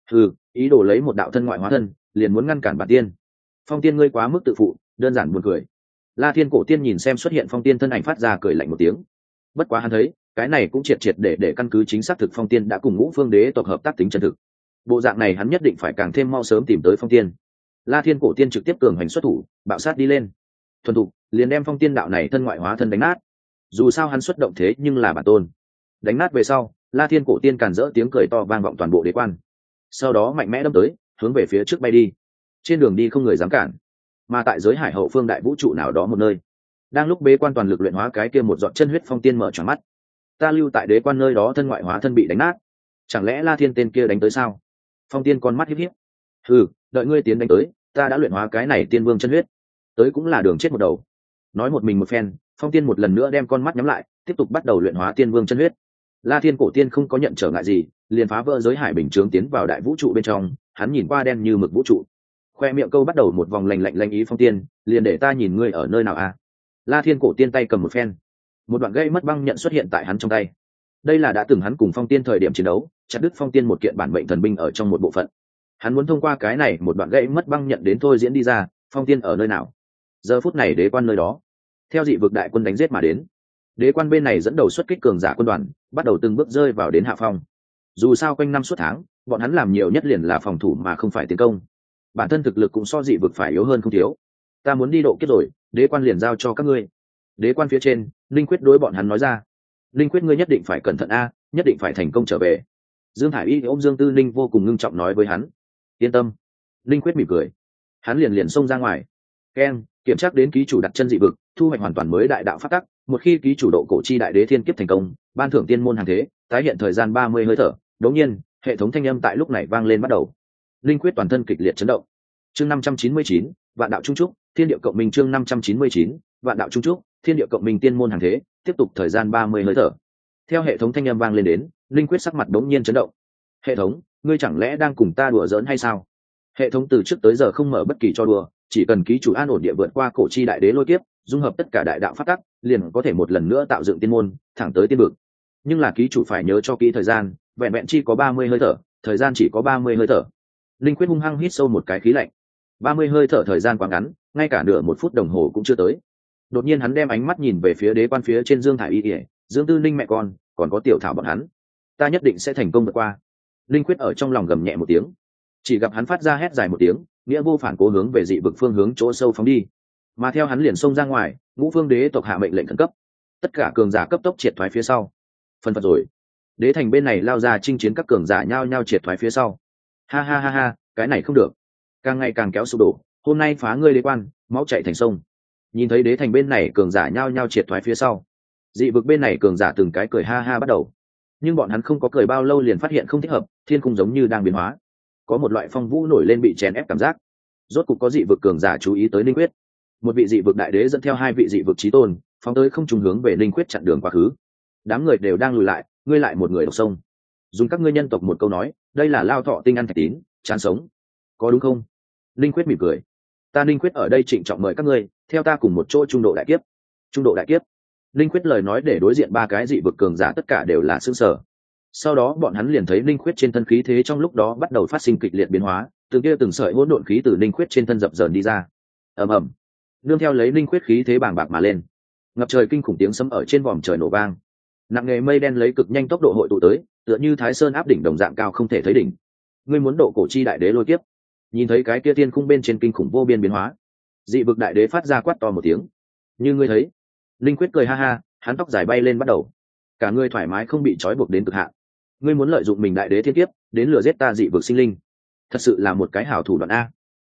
Ý đồ lấy một đạo thân ngoại hóa thân, liền muốn ngăn cản bản tiên. Phong Tiên ngươi quá mức tự phụ, đơn giản buồn cười. La Thiên cổ tiên nhìn xem xuất hiện Phong Tiên thân ảnh phát ra cười lạnh một tiếng. Bất quá hắn thấy, cái này cũng triệt triệt để căn cứ chính xác thực Phong Tiên đã cùng ngũ phương đế tộc hợp tác tính chân thực. Bộ dạng này hắn nhất định phải càng thêm mau sớm tìm tới Phong Tiên. La Thiên cổ tiên trực tiếp cường hành xuất thủ, bạo sát đi lên. Thuần thục, liền đem Phong Tiên đạo này thân ngoại hóa thân đánh nát. Dù sao hắn xuất động thế nhưng là bản tôn. Đánh nát về sau, La Thiên cổ tiên càn rỡ tiếng cười to vang vọng toàn bộ đế quan. Sau đó mạnh mẽ đâm tới, hướng về phía trước bay đi. Trên đường đi không người dám cản. Mà tại giới hải hậu phương đại vũ trụ nào đó một nơi, đang lúc bế quan toàn lực luyện hóa cái kia một giọt chân huyết Phong Tiên mở tròn mắt. Ta lưu tại đế quan nơi đó thân ngoại hóa thân bị đánh nát, chẳng lẽ La Thiên tên kia đánh tới sao? Phong Tiên con mắt híp híp. Đợi ngươi tiến đánh tới, ta đã luyện hóa cái này tiên vương chân huyết, tới cũng là đường chết một đầu. Nói một mình một phen, Phong Tiên một lần nữa đem con mắt nhắm lại, tiếp tục bắt đầu luyện hóa tiên vương chân huyết. La Thiên cổ tiên không có nhận trở ngại gì, liền phá vỡ giới hải bình chướng tiến vào đại vũ trụ bên trong. Hắn nhìn qua đen như mực vũ trụ, khoe miệng câu bắt đầu một vòng lạnh lạnh ý. Phong Tiên, liền để ta nhìn ngươi ở nơi nào a? La Thiên cổ tiên tay cầm một phen, một đoạn gây mất băng nhận xuất hiện tại hắn trong tay. Đây là đã từng hắn cùng Phong Tiên thời điểm chiến đấu, chặt đứt Phong Tiên một kiện bản mệnh thần binh ở trong một bộ phận. Hắn muốn thông qua cái này một đoạn gãy mất băng nhận đến thôi diễn đi ra Phong Tiên ở nơi nào. Giờ phút này đế quan nơi đó, theo dị vực đại quân đánh giết mà đến, đế quan bên này dẫn đầu xuất kích cường giả quân đoàn, bắt đầu từng bước rơi vào đến hạ phong. Dù sao quanh năm suốt tháng, bọn hắn làm nhiều nhất liền là phòng thủ mà không phải tiến công. Bản thân thực lực cũng so dị vực phải yếu hơn không thiếu. Ta muốn đi độ kiếp rồi, đế quan liền giao cho các ngươi. Đế quan phía trên, linh quyết đối bọn hắn nói ra. Linh quyết ngươi nhất định phải cẩn thận a, nhất định phải thành công trở về. Dương Hải Y ôm Dương Tư Linh vô cùng ngưng trọng nói với hắn. Yên tâm. Linh quyết mỉm cười, hắn liền xông ra ngoài. Ken kiểm tra đến ký chủ đặt chân dị vực, thu hoạch hoàn toàn mới đại đạo phát tắc. Một khi ký chủ độ cổ chi đại đế thiên kiếp thành công, ban thưởng tiên môn hàng thế, tái hiện thời gian 30 hơi thở. Đống nhiên, hệ thống thanh âm tại lúc này vang lên bắt đầu. Linh quyết toàn thân kịch liệt chấn động. Chương 599, vạn đạo trung trúc, thiên địa cộng minh. Chương 599, vạn đạo trung trúc, thiên địa cộng minh tiên môn hàng thế, tiếp tục thời gian 30 hơi thở. Theo hệ thống thanh âm vang lên đến, Linh quyết sắc mặt đống nhiên chấn động. Hệ thống, ngươi chẳng lẽ đang cùng ta đùa giỡn hay sao? Hệ thống từ trước tới giờ không mở bất kỳ cho đùa, chỉ cần ký chủ an ổn địa vượt qua cổ chi đại đế lôi kiếp, dung hợp tất cả đại đạo pháp tắc, liền có thể một lần nữa tạo dựng tiên môn, thẳng tới tiên vực. Nhưng là ký chủ phải nhớ cho kỹ thời gian, vẹn vẹn chỉ có 30 hơi thở, thời gian chỉ có 30 hơi thở. Linh quyết hung hăng hít sâu một cái khí lạnh. 30 hơi thở thời gian quá ngắn, ngay cả nửa một phút đồng hồ cũng chưa tới. Đột nhiên hắn đem ánh mắt nhìn về phía đế quan phía trên Dương Thải Y, Dương Tư Linh mẹ con, còn có tiểu thảo bọn hắn. Ta nhất định sẽ thành công vượt qua. Linh quyết ở trong lòng gầm nhẹ một tiếng, chỉ gặp hắn phát ra hét dài một tiếng, nghĩa vô phản cố hướng về dị vực phương hướng chỗ sâu phóng đi. Mà theo hắn liền xông ra ngoài, ngũ phương đế tộc hạ mệnh lệnh khẩn cấp, tất cả cường giả cấp tốc triệt thoái phía sau. Phần phật rồi, đế thành bên này lao ra chinh chiến, các cường giả nhao nhao triệt thoái phía sau. Ha ha ha ha, cái này không được, càng ngày càng kéo sụp đổ, hôm nay phá ngươi đế quan, máu chảy thành sông. Nhìn thấy đế thành bên này cường giả nhao nhao triệt thoái phía sau, dị vực bên này cường giả từng cái cười ha ha bắt đầu. Nhưng bọn hắn không có cười bao lâu liền phát hiện không thích hợp, thiên cung giống như đang biến hóa, có một loại phong vũ nổi lên bị chèn ép cảm giác. Rốt cục có dị vực cường giả chú ý tới Linh quyết. Một vị dị vực đại đế dẫn theo hai vị dị vực chí tôn, phóng tới không trùng hướng về Linh quyết chặn đường quá khứ. Đám người đều đang lùi lại, ngươi lại một người độc sông. Dùng các ngươi nhân tộc một câu nói, đây là lao thọ tinh ăn thạch tín, chán sống, có đúng không? Linh quyết mỉm cười, ta Linh quyết ở đây trịnh trọng mời các ngươi theo ta cùng một chỗ trung độ đại kiếp. Trung độ đại kiếp? Linh quyết lời nói để đối diện ba cái dị vực cường giả tất cả đều là sững sờ. Sau đó bọn hắn liền thấy Linh quyết trên thân khí thế trong lúc đó bắt đầu phát sinh kịch liệt biến hóa, từng kia từng sợi hỗn độn khí từ Linh quyết trên thân dập dờn đi ra. Ầm ầm, nương theo lấy Linh quyết khí thế bàng bạc mà lên, ngập trời kinh khủng tiếng sấm ở trên vòm trời nổ vang, nặng nề mây đen lấy cực nhanh tốc độ hội tụ tới, tựa như Thái Sơn áp đỉnh đồng dạng cao không thể thấy đỉnh. Ngươi muốn độ cổ chi đại đế lôi kiếp? Nhìn thấy cái kia thiên khung bên trên kinh khủng vô biên biến hóa, dị vực đại đế phát ra quát to một tiếng. Như ngươi thấy, Linh quyết cười ha ha, hắn tóc dài bay lên bắt đầu, cả người thoải mái không bị trói buộc đến cực hạn. Ngươi muốn lợi dụng mình đại đế thiên kiếp đến lừa giết ta dị vực sinh linh, thật sự là một cái hảo thủ đoạn a.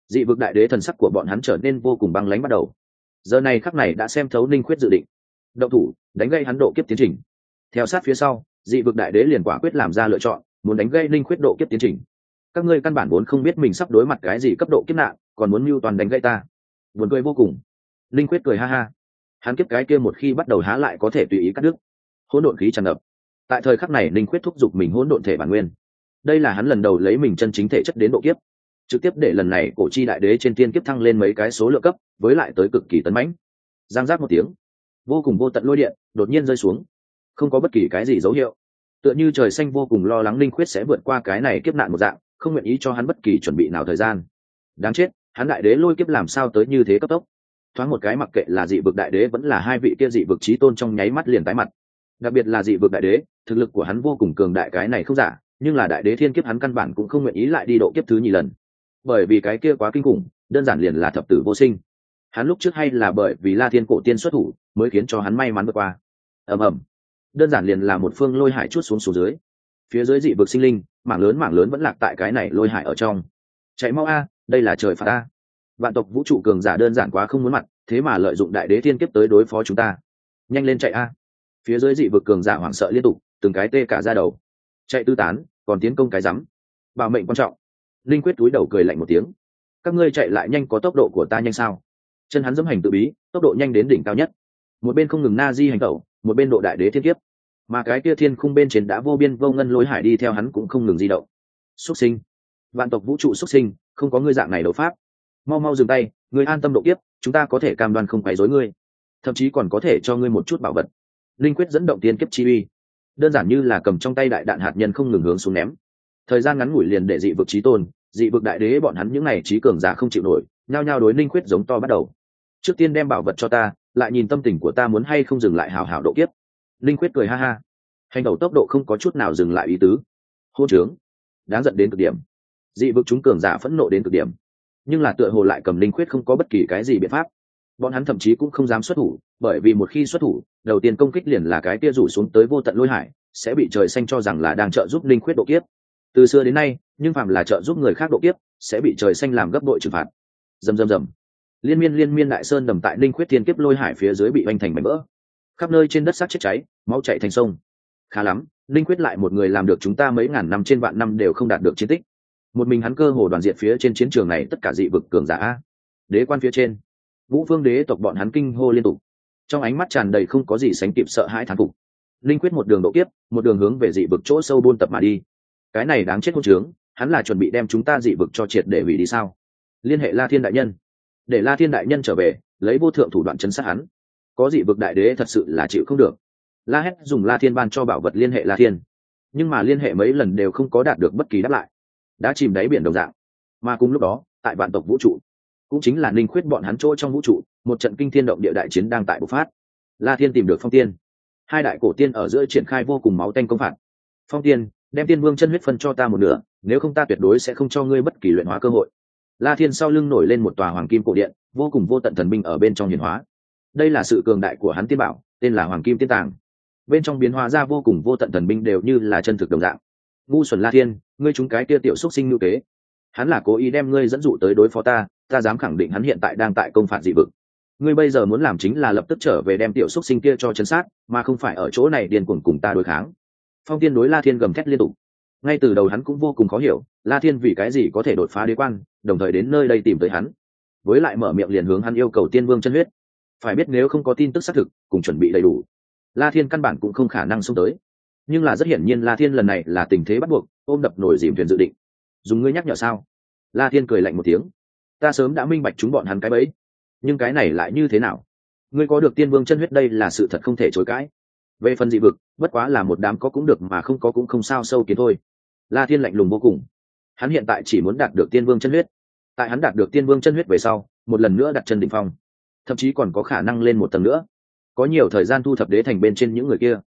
dị vực đại đế thần sắc của bọn hắn trở nên vô cùng băng lãnh bắt đầu. Giờ này khắc này đã xem thấu Linh Khuyết dự định động thủ đánh gây hắn độ kiếp tiến trình. Theo sát phía sau, dị vực đại đế liền quả quyết làm ra lựa chọn, muốn đánh gây Linh Khuyết độ kiếp tiến trình. Các ngươi căn bản vốn không biết mình sắp đối mặt cái gì cấp độ kiếp nạn, còn muốn mưu toàn đánh gây ta. Buồn cười vô cùng. Linh Khuyết cười ha ha. Hắn kiếp cái kia một khi bắt đầu há lại có thể tùy ý cắt đứt. Hỗn độn khí tràn ngập. Tại thời khắc này Linh Khuyết thúc giục mình hỗn độn thể bản nguyên. Đây là hắn lần đầu lấy mình chân chính thể chất đến độ kiếp, trực tiếp để lần này cổ chi đại đế trên tiên kiếp thăng lên mấy cái số lượng cấp, với lại tới cực kỳ tấn mãnh. Giang giác một tiếng, vô cùng vô tận lôi điện đột nhiên rơi xuống, không có bất kỳ cái gì dấu hiệu, tựa như trời xanh vô cùng lo lắng Linh Khuyết sẽ vượt qua cái này kiếp nạn một dạng, không nguyện ý cho hắn bất kỳ chuẩn bị nào thời gian. Đáng chết, hắn đại đế lôi kiếp làm sao tới như thế cấp tốc? Thoáng một cái mặc kệ là dị vực đại đế vẫn là hai vị kia dị vực chí tôn trong nháy mắt liền tái mặt. Đặc biệt là dị vực đại đế, thực lực của hắn vô cùng cường đại, cái này không giả, nhưng là đại đế thiên kiếp hắn căn bản cũng không nguyện ý lại đi độ kiếp thứ nhì lần, bởi vì cái kia quá kinh khủng, đơn giản liền là thập tử vô sinh. Hắn lúc trước hay là bởi vì La Thiên cổ tiên xuất thủ mới khiến cho hắn may mắn vượt qua. Ầm ầm, đơn giản liền là một phương lôi hải chuốt xuống xuống dưới. Phía dưới dị vực sinh linh mảng lớn vẫn lạc tại cái này lôi hải ở trong. Chạy mau a, đây là trời phạt a. Vạn tộc vũ trụ cường giả đơn giản quá không muốn mặt, thế mà lợi dụng đại đế thiên kiếp tới đối phó chúng ta. Nhanh lên chạy a. Phía dưới dị vực cường giả hoảng sợ liên tục, từng cái tê cả da đầu. Chạy tứ tán, còn tiến công cái rắm. Bảo mệnh quan trọng. Linh Quyết túi đầu cười lạnh một tiếng. Các ngươi chạy lại nhanh có tốc độ của ta nhanh sao? Chân hắn dẫm hành tự bí, tốc độ nhanh đến đỉnh cao nhất. Một bên không ngừng na di hành tẩu, một bên độ đại đế thiên kiếp. Mà cái kia thiên khung bên trên đã vô biên vô ngân lôi hải đi theo hắn cũng không ngừng di động. Xuất sinh, vạn tộc vũ trụ xuất sinh, không có ngươi dạng này đấu pháp. Mau mau dừng tay, ngươi an tâm độ kiếp, chúng ta có thể cam đoan không quấy rối ngươi, thậm chí còn có thể cho ngươi một chút bảo vật. Linh Quyết dẫn động tiên kiếp chi uy, đơn giản như là cầm trong tay đại đạn hạt nhân không ngừng hướng xuống ném. Thời gian ngắn ngủi liền để dị vực chí tôn, dị vực đại đế bọn hắn những này trí cường giả không chịu nổi, nhao nhao đối Linh Quyết giống to bắt đầu. Trước tiên đem bảo vật cho ta, lại nhìn tâm tình của ta muốn hay không dừng lại hào hào độ kiếp. Linh Quyết cười ha ha, hành đầu tốc độ không có chút nào dừng lại ý tứ. Hôn trướng, đáng giận đến cực điểm. Dị vực chúng cường giả phẫn nộ đến cực điểm, nhưng là tựa hồ lại cầm Linh Quyết không có bất kỳ cái gì biện pháp. Bọn hắn thậm chí cũng không dám xuất thủ, bởi vì một khi xuất thủ, đầu tiên công kích liền là cái kia rủ xuống tới vô tận lôi hải, sẽ bị trời xanh cho rằng là đang trợ giúp Linh Quyết độ kiếp. Từ xưa đến nay, nhưng phàm là trợ giúp người khác độ kiếp, sẽ bị trời xanh làm gấp bội trừng phạt. Rầm rầm rầm. Liên miên đại sơn đầm tại Linh Quyết thiên kiếp lôi hải phía dưới bị oanh thành mảnh vỡ. Khắp nơi trên đất xác chết cháy, máu chảy thành sông. Khá lắm, Linh Quyết lại một người làm được chúng ta mấy ngàn năm trên vạn năm đều không đạt được chiến tích. Một mình hắn cơ hồ đoàn diệt phía trên chiến trường này tất cả dị vực cường giả. Đế quan phía trên, Vũ Vương đế tộc bọn hắn kinh hô liên tục, trong ánh mắt tràn đầy không có gì sánh kịp sợ hãi thán phục. Linh Quyết một đường độ kiếp, một đường hướng về dị vực chỗ sâu buôn tập mà đi. Cái này đáng chết hỗn trướng, hắn là chuẩn bị đem chúng ta dị vực cho triệt để hủy đi sao? Liên hệ La Thiên đại nhân, để La Thiên đại nhân trở về, lấy vô thượng thủ đoạn chấn sát hắn. Có dị vực đại đế thật sự là chịu không được. La Hét dùng La Thiên ban cho bảo vật liên hệ La Thiên, nhưng mà liên hệ mấy lần đều không có đạt được bất kỳ đáp lại, đã chìm đáy biển đồng dạng. Mà cùng lúc đó, tại vạn tộc vũ trụ, cũng chính là Linh Quyết bọn hắn chỗ trong vũ trụ, một trận kinh thiên động địa đại chiến đang tại bộc phát. La Thiên tìm được Phong Tiên, hai đại cổ tiên ở giữa triển khai vô cùng máu tanh công phạt. Phong Tiên, đem Tiên Vương chân huyết phân cho ta một nửa, nếu không ta tuyệt đối sẽ không cho ngươi bất kỳ luyện hóa cơ hội. La Thiên sau lưng nổi lên một tòa hoàng kim cổ điện, vô cùng vô tận thần binh ở bên trong hiển hóa. Đây là sự cường đại của hắn tiên bảo, tên là Hoàng Kim Tiên Tàng. Bên trong biến hóa ra vô cùng vô tận thần binh đều như là chân thực đồng dạng. Ngu xuẩn La Thiên, ngươi chúng cái kia tiểu xúc sinh nhu kế, hắn là cố ý đem ngươi dẫn dụ tới đối phó ta, ta dám khẳng định hắn hiện tại đang tại công phạt dị vực. Ngươi bây giờ muốn làm chính là lập tức trở về đem tiểu xúc sinh kia cho chấn sát, mà không phải ở chỗ này điên cuồng cùng ta đối kháng. Phong Tiên đối La Thiên gầm thét liên tục. Ngay từ đầu hắn cũng vô cùng khó hiểu, La Thiên vì cái gì có thể đột phá đế quan, đồng thời đến nơi đây tìm tới hắn. Với lại mở miệng liền hướng hắn yêu cầu Tiên Vương chân huyết. Phải biết nếu không có tin tức xác thực, cùng chuẩn bị đầy đủ, La Thiên căn bản cũng không khả năng xông tới. Nhưng là rất hiển nhiên La Thiên lần này là tình thế bắt buộc, ôm đập nổi dìm thuyền dự định. Dùng ngươi nhắc nhở sao? La Thiên cười lạnh một tiếng. Ta sớm đã minh bạch chúng bọn hắn cái bẫy, nhưng cái này lại như thế nào? Ngươi có được Tiên Vương chân huyết đây là sự thật không thể chối cãi. Về phần dị vực, bất quá là một đám có cũng được mà không có cũng không sao sâu kiến thôi. La Thiên lạnh lùng vô cùng. Hắn hiện tại chỉ muốn đạt được Tiên Vương chân huyết. Tại hắn đạt được Tiên Vương chân huyết về sau, một lần nữa đặt chân đỉnh phong, thậm chí còn có khả năng lên một tầng nữa, có nhiều thời gian thu thập đế thành bên trên những người kia.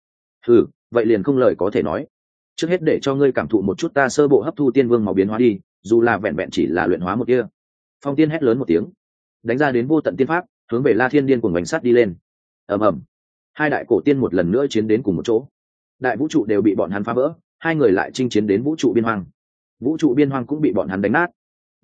Vậy liền không lời có thể nói. Trước hết để cho ngươi cảm thụ một chút ta sơ bộ hấp thu Tiên Vương máu biến hóa đi, dù là vẹn vẹn chỉ là luyện hóa một kia. Phong Tiên hét lớn một tiếng, đánh ra đến vô tận tiên pháp, hướng về La Thiên điên cuồng bánh sát đi lên. Ầm ầm, hai đại cổ tiên một lần nữa chiến đến cùng một chỗ. Đại vũ trụ đều bị bọn hắn phá vỡ, hai người lại chinh chiến đến vũ trụ biên hoang. Vũ trụ biên hoang cũng bị bọn hắn đánh nát.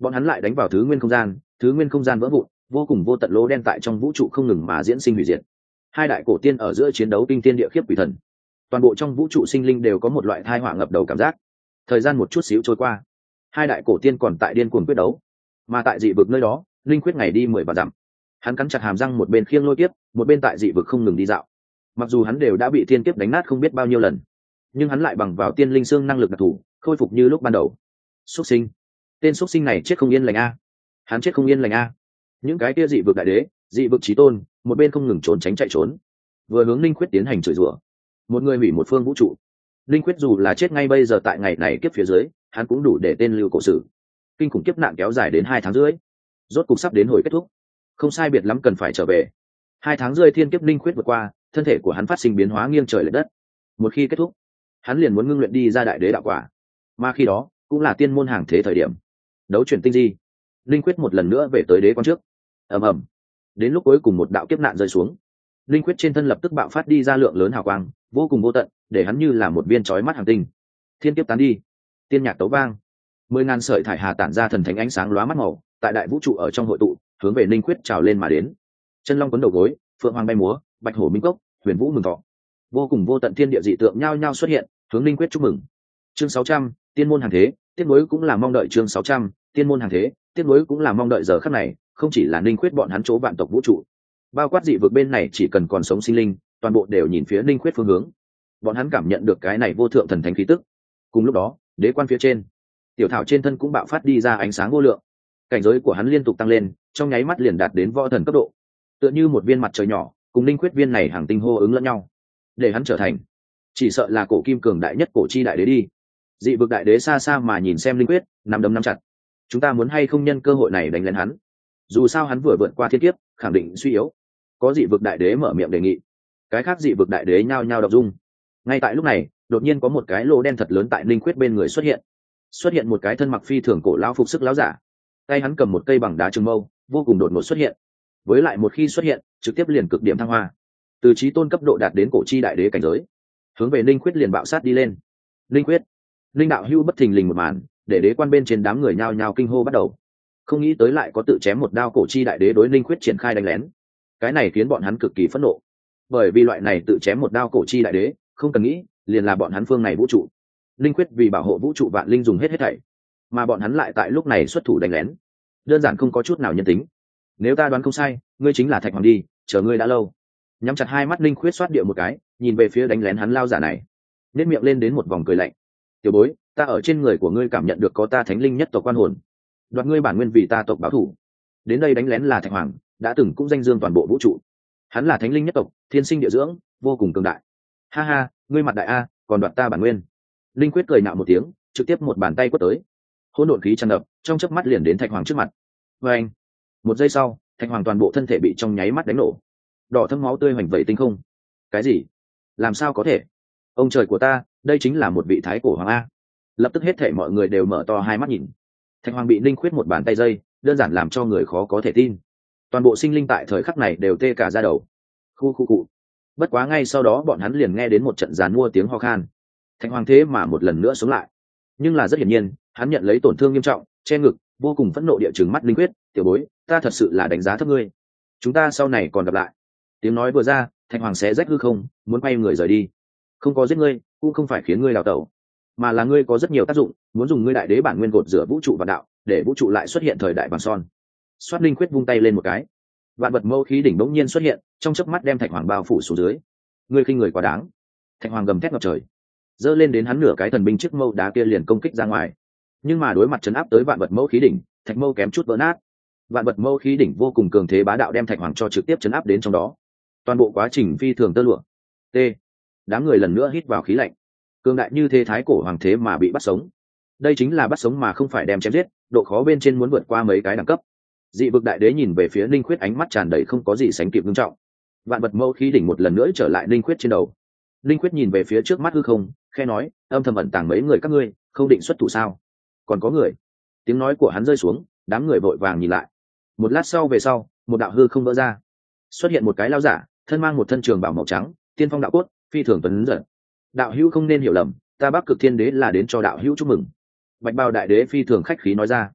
bọn hắn lại đánh vào thứ nguyên không gian vỡ vụn, vô cùng vô tận lỗ đen tại trong vũ trụ không ngừng mà diễn sinh hủy diệt. Hai đại cổ tiên ở giữa chiến đấu kinh thiên địa khiếp quỷ thần, toàn bộ trong vũ trụ sinh linh đều có một loại thai họa ngập đầu cảm giác. Thời gian một chút xíu trôi qua, hai đại cổ tiên còn tại điên cuồng quyết đấu, mà tại dị vực nơi đó, linh quyết ngày đi 10 và dặm. Hắn cắn chặt hàm răng, một bên khiêng lôi kiếp, một bên tại dị vực không ngừng đi dạo. Mặc dù hắn đều đã bị thiên kiếp đánh nát không biết bao nhiêu lần, nhưng hắn lại bằng vào tiên linh xương năng lực đặc thù khôi phục như lúc ban đầu. Xuất sinh, tên xuất sinh này chết không yên lành a, hắn chết không yên lành a. Những cái kia dị vực đại đế, dị vực chí tôn, một bên không ngừng trốn tránh chạy trốn, vừa hướng linh quyết tiến hành chửi rủa. Một người hủy một phương vũ trụ, linh quyết dù là chết ngay bây giờ tại ngày này kiếp phía dưới, hắn cũng đủ để tên lưu cổ sử. Kinh khủng kiếp nạn kéo dài đến 2 tháng rưỡi, rốt cục sắp đến hồi kết thúc, không sai biệt lắm cần phải trở về. 2 tháng rưỡi thiên kiếp linh quyết vượt qua, thân thể của hắn phát sinh biến hóa nghiêng trời lệch đất. Một khi kết thúc, hắn liền muốn ngưng luyện đi ra đại đế đạo quả, mà khi đó cũng là tiên môn hàng thế thời điểm. Đấu chuyển tinh di, linh quyết một lần nữa về tới đế quan trước. Ầm ầm, đến lúc cuối cùng một đạo kiếp nạn rơi xuống, linh quyết trên thân lập tức bạo phát đi ra lượng lớn hào quang, vô cùng vô tận, để hắn như là một viên chói mắt hàng tinh. Thiên kiếp tán đi, tiên nhạc tấu vang, 10.000 sợi thải hà tản ra thần thánh ánh sáng lóa mắt màu, tại đại vũ trụ ở trong hội tụ, hướng về linh quyết trào lên mà đến. Chân long quấn đầu gối, phượng hoàng bay múa, bạch hổ minh cốc, huyền vũ mừng thọ, vô cùng vô tận thiên địa dị tượng nhao nhao xuất hiện, hướng linh quyết chúc mừng. Chương 600, tiên môn hàng thế, tiếc nuối cũng là mong đợi. Chương 600, tiên môn hàng thế, tiếc nuối cũng là mong đợi. Giờ khắc này, không chỉ là linh quyết bọn hắn chỗ vạn tộc vũ trụ, bao quát dị vực bên này chỉ cần còn sống sinh linh, toàn bộ đều nhìn phía linh quyết phương hướng. Bọn hắn cảm nhận được cái này vô thượng thần thánh khí tức. Cùng lúc đó, đế quan phía trên, tiểu thảo trên thân cũng bạo phát đi ra ánh sáng vô lượng, cảnh giới của hắn liên tục tăng lên, trong nháy mắt liền đạt đến võ thần cấp độ, tựa như một viên mặt trời nhỏ, cùng linh quyết viên này hàng tinh hô ứng lẫn nhau, để hắn trở thành chỉ sợ là cổ kim cường đại nhất cổ chi đại đế đi. Dị vực đại đế xa xa mà nhìn xem linh quyết, nắm đấm nắm chặt. Chúng ta muốn hay không nhân cơ hội này đánh lên hắn? Dù sao hắn vừa vượt qua thiên kiếp, khẳng định suy yếu. Có dị vực đại đế mở miệng đề nghị, cái khác dị vực đại đế nhao nhao đọc dung. Ngay tại lúc này, đột nhiên có một cái lỗ đen thật lớn tại linh quyết bên người xuất hiện một cái thân mặc phi thường cổ lão phục sức lão giả, tay hắn cầm một cây bằng đá trường mâu, vô cùng đột ngột xuất hiện. Với lại một khi xuất hiện, trực tiếp liền cực điểm thăng hoa, từ chí tôn cấp độ đạt đến cổ chi đại đế cảnh giới, hướng về linh quyết liền bạo sát đi lên. Linh quyết, linh đạo hưu bất thình lình một màn, để đế quan bên trên đám người nhao nhao kinh hô bắt đầu. Không nghĩ tới lại có tự chém một đao cổ chi đại đế đối linh quyết triển khai đánh lén. Cái này khiến bọn hắn cực kỳ phẫn nộ, bởi vì loại này tự chém một đao cổ chi đại đế, không cần nghĩ, liền là bọn hắn phương này vũ trụ. Linh quyết vì bảo hộ vũ trụ vạn linh dùng hết thảy, mà bọn hắn lại tại lúc này xuất thủ đánh lén, đơn giản không có chút nào nhân tính. Nếu ta đoán không sai, ngươi chính là Thạch Hoàng đi, chờ ngươi đã lâu. Nhắm chặt hai mắt linh quyết xoát địa một cái, nhìn về phía đánh lén hắn lao giả này, nét miệng lên đến một vòng cười lạnh. Tiểu bối, ta ở trên người của ngươi cảm nhận được có ta thánh linh nhất tộc quan hồn, đoạt ngươi bản nguyên vì ta tộc báo thù. Đến đây đánh lén là Thạch Hoàng, đã từng cũng danh dương toàn bộ vũ trụ. Hắn là thánh linh nhất tộc, thiên sinh địa dưỡng, vô cùng cường đại. Ha ha, ngươi mặt đại a, còn đoạt ta bản nguyên. Linh quyết cười nạo một tiếng, trực tiếp một bàn tay quất tới. Hỗn độn khí tràn ngập, trong chớp mắt liền đến Thạch Hoàng trước mặt. Và anh, một giây sau, Thạch Hoàng toàn bộ thân thể bị trong nháy mắt đánh nổ, đỏ thâm máu tươi hoành vẩy tinh không. Cái gì? Làm sao có thể? Ông trời của ta, đây chính là một vị thái cổ hoàng a! Lập tức hết thảy mọi người đều mở to hai mắt nhìn. Thạch Hoàng bị Linh quyết một bàn tay dây, đơn giản làm cho người khó có thể tin. Toàn bộ sinh linh tại thời khắc này đều tê cả da đầu. Khu khu cụ. Bất quá ngay sau đó bọn hắn liền nghe đến một trận giàn mua tiếng ho khan. Thạch Hoàng thế mà một lần nữa sống lại, nhưng là rất hiển nhiên, hắn nhận lấy tổn thương nghiêm trọng, che ngực, vô cùng phẫn nộ địa trừng mắt Linh quyết. Tiểu bối, ta thật sự là đánh giá thấp ngươi. Chúng ta sau này còn gặp lại. Tiếng nói vừa ra, Thạch Hoàng xé rách hư không, muốn quay người rời đi. Không có giết ngươi, cũng không phải khiến ngươi đào tẩu, mà là ngươi có rất nhiều tác dụng, muốn dùng ngươi đại đế bản nguyên gột rửa vũ trụ và đạo, để vũ trụ lại xuất hiện thời đại bằng son. Xoát Linh quyết vung tay lên một cái, vạn vật mâu khí đỉnh bỗng nhiên xuất hiện, trong chớp mắt đem Thạch Hoàng bao phủ xuống dưới. Ngươi khinh người quá đáng! Thạch Hoàng gầm thét ngập trời, giơ lên đến hắn nửa cái thần binh trước mâu đá kia liền công kích ra ngoài. Nhưng mà đối mặt chấn áp tới vạn vật mâu khí đỉnh, Thạch mâu kém chút vỡ nát. Vạn vật mâu khí đỉnh vô cùng cường thế bá đạo đem Thạch Hoàng cho trực tiếp chấn áp đến trong đó. Toàn bộ quá trình phi thường tơ lụa. T. Đám người lần nữa hít vào khí lạnh. Cường đại như thế thái cổ hoàng thế mà bị bắt sống. Đây chính là bắt sống mà không phải đem chém giết, độ khó bên trên muốn vượt qua mấy cái đẳng cấp. Dị vực đại đế nhìn về phía Linh Khuyết, ánh mắt tràn đầy không có gì sánh kịp nghiêm trọng. Vạn vật mâu khí đỉnh một lần nữa trở lại Linh Khuyết trên đầu. Linh Khuyết nhìn về phía trước mắt hư không, khe nói, âm thầm ẩn tàng mấy người các ngươi, không định xuất thủ sao? Còn có người. Tiếng nói của hắn rơi xuống, đám người vội vàng nhìn lại. Một lát sau về sau, một đạo hư không vỡ ra, xuất hiện một cái lão giả, thân mang một thân trường bào màu trắng, tiên phong đạo cốt, phi thường tuấn giật. Đạo hữu không nên hiểu lầm, ta Bắc Cực Thiên Đế là đến cho đạo hữu chúc mừng. Bạch Bào đại đế phi thường khách khí nói ra.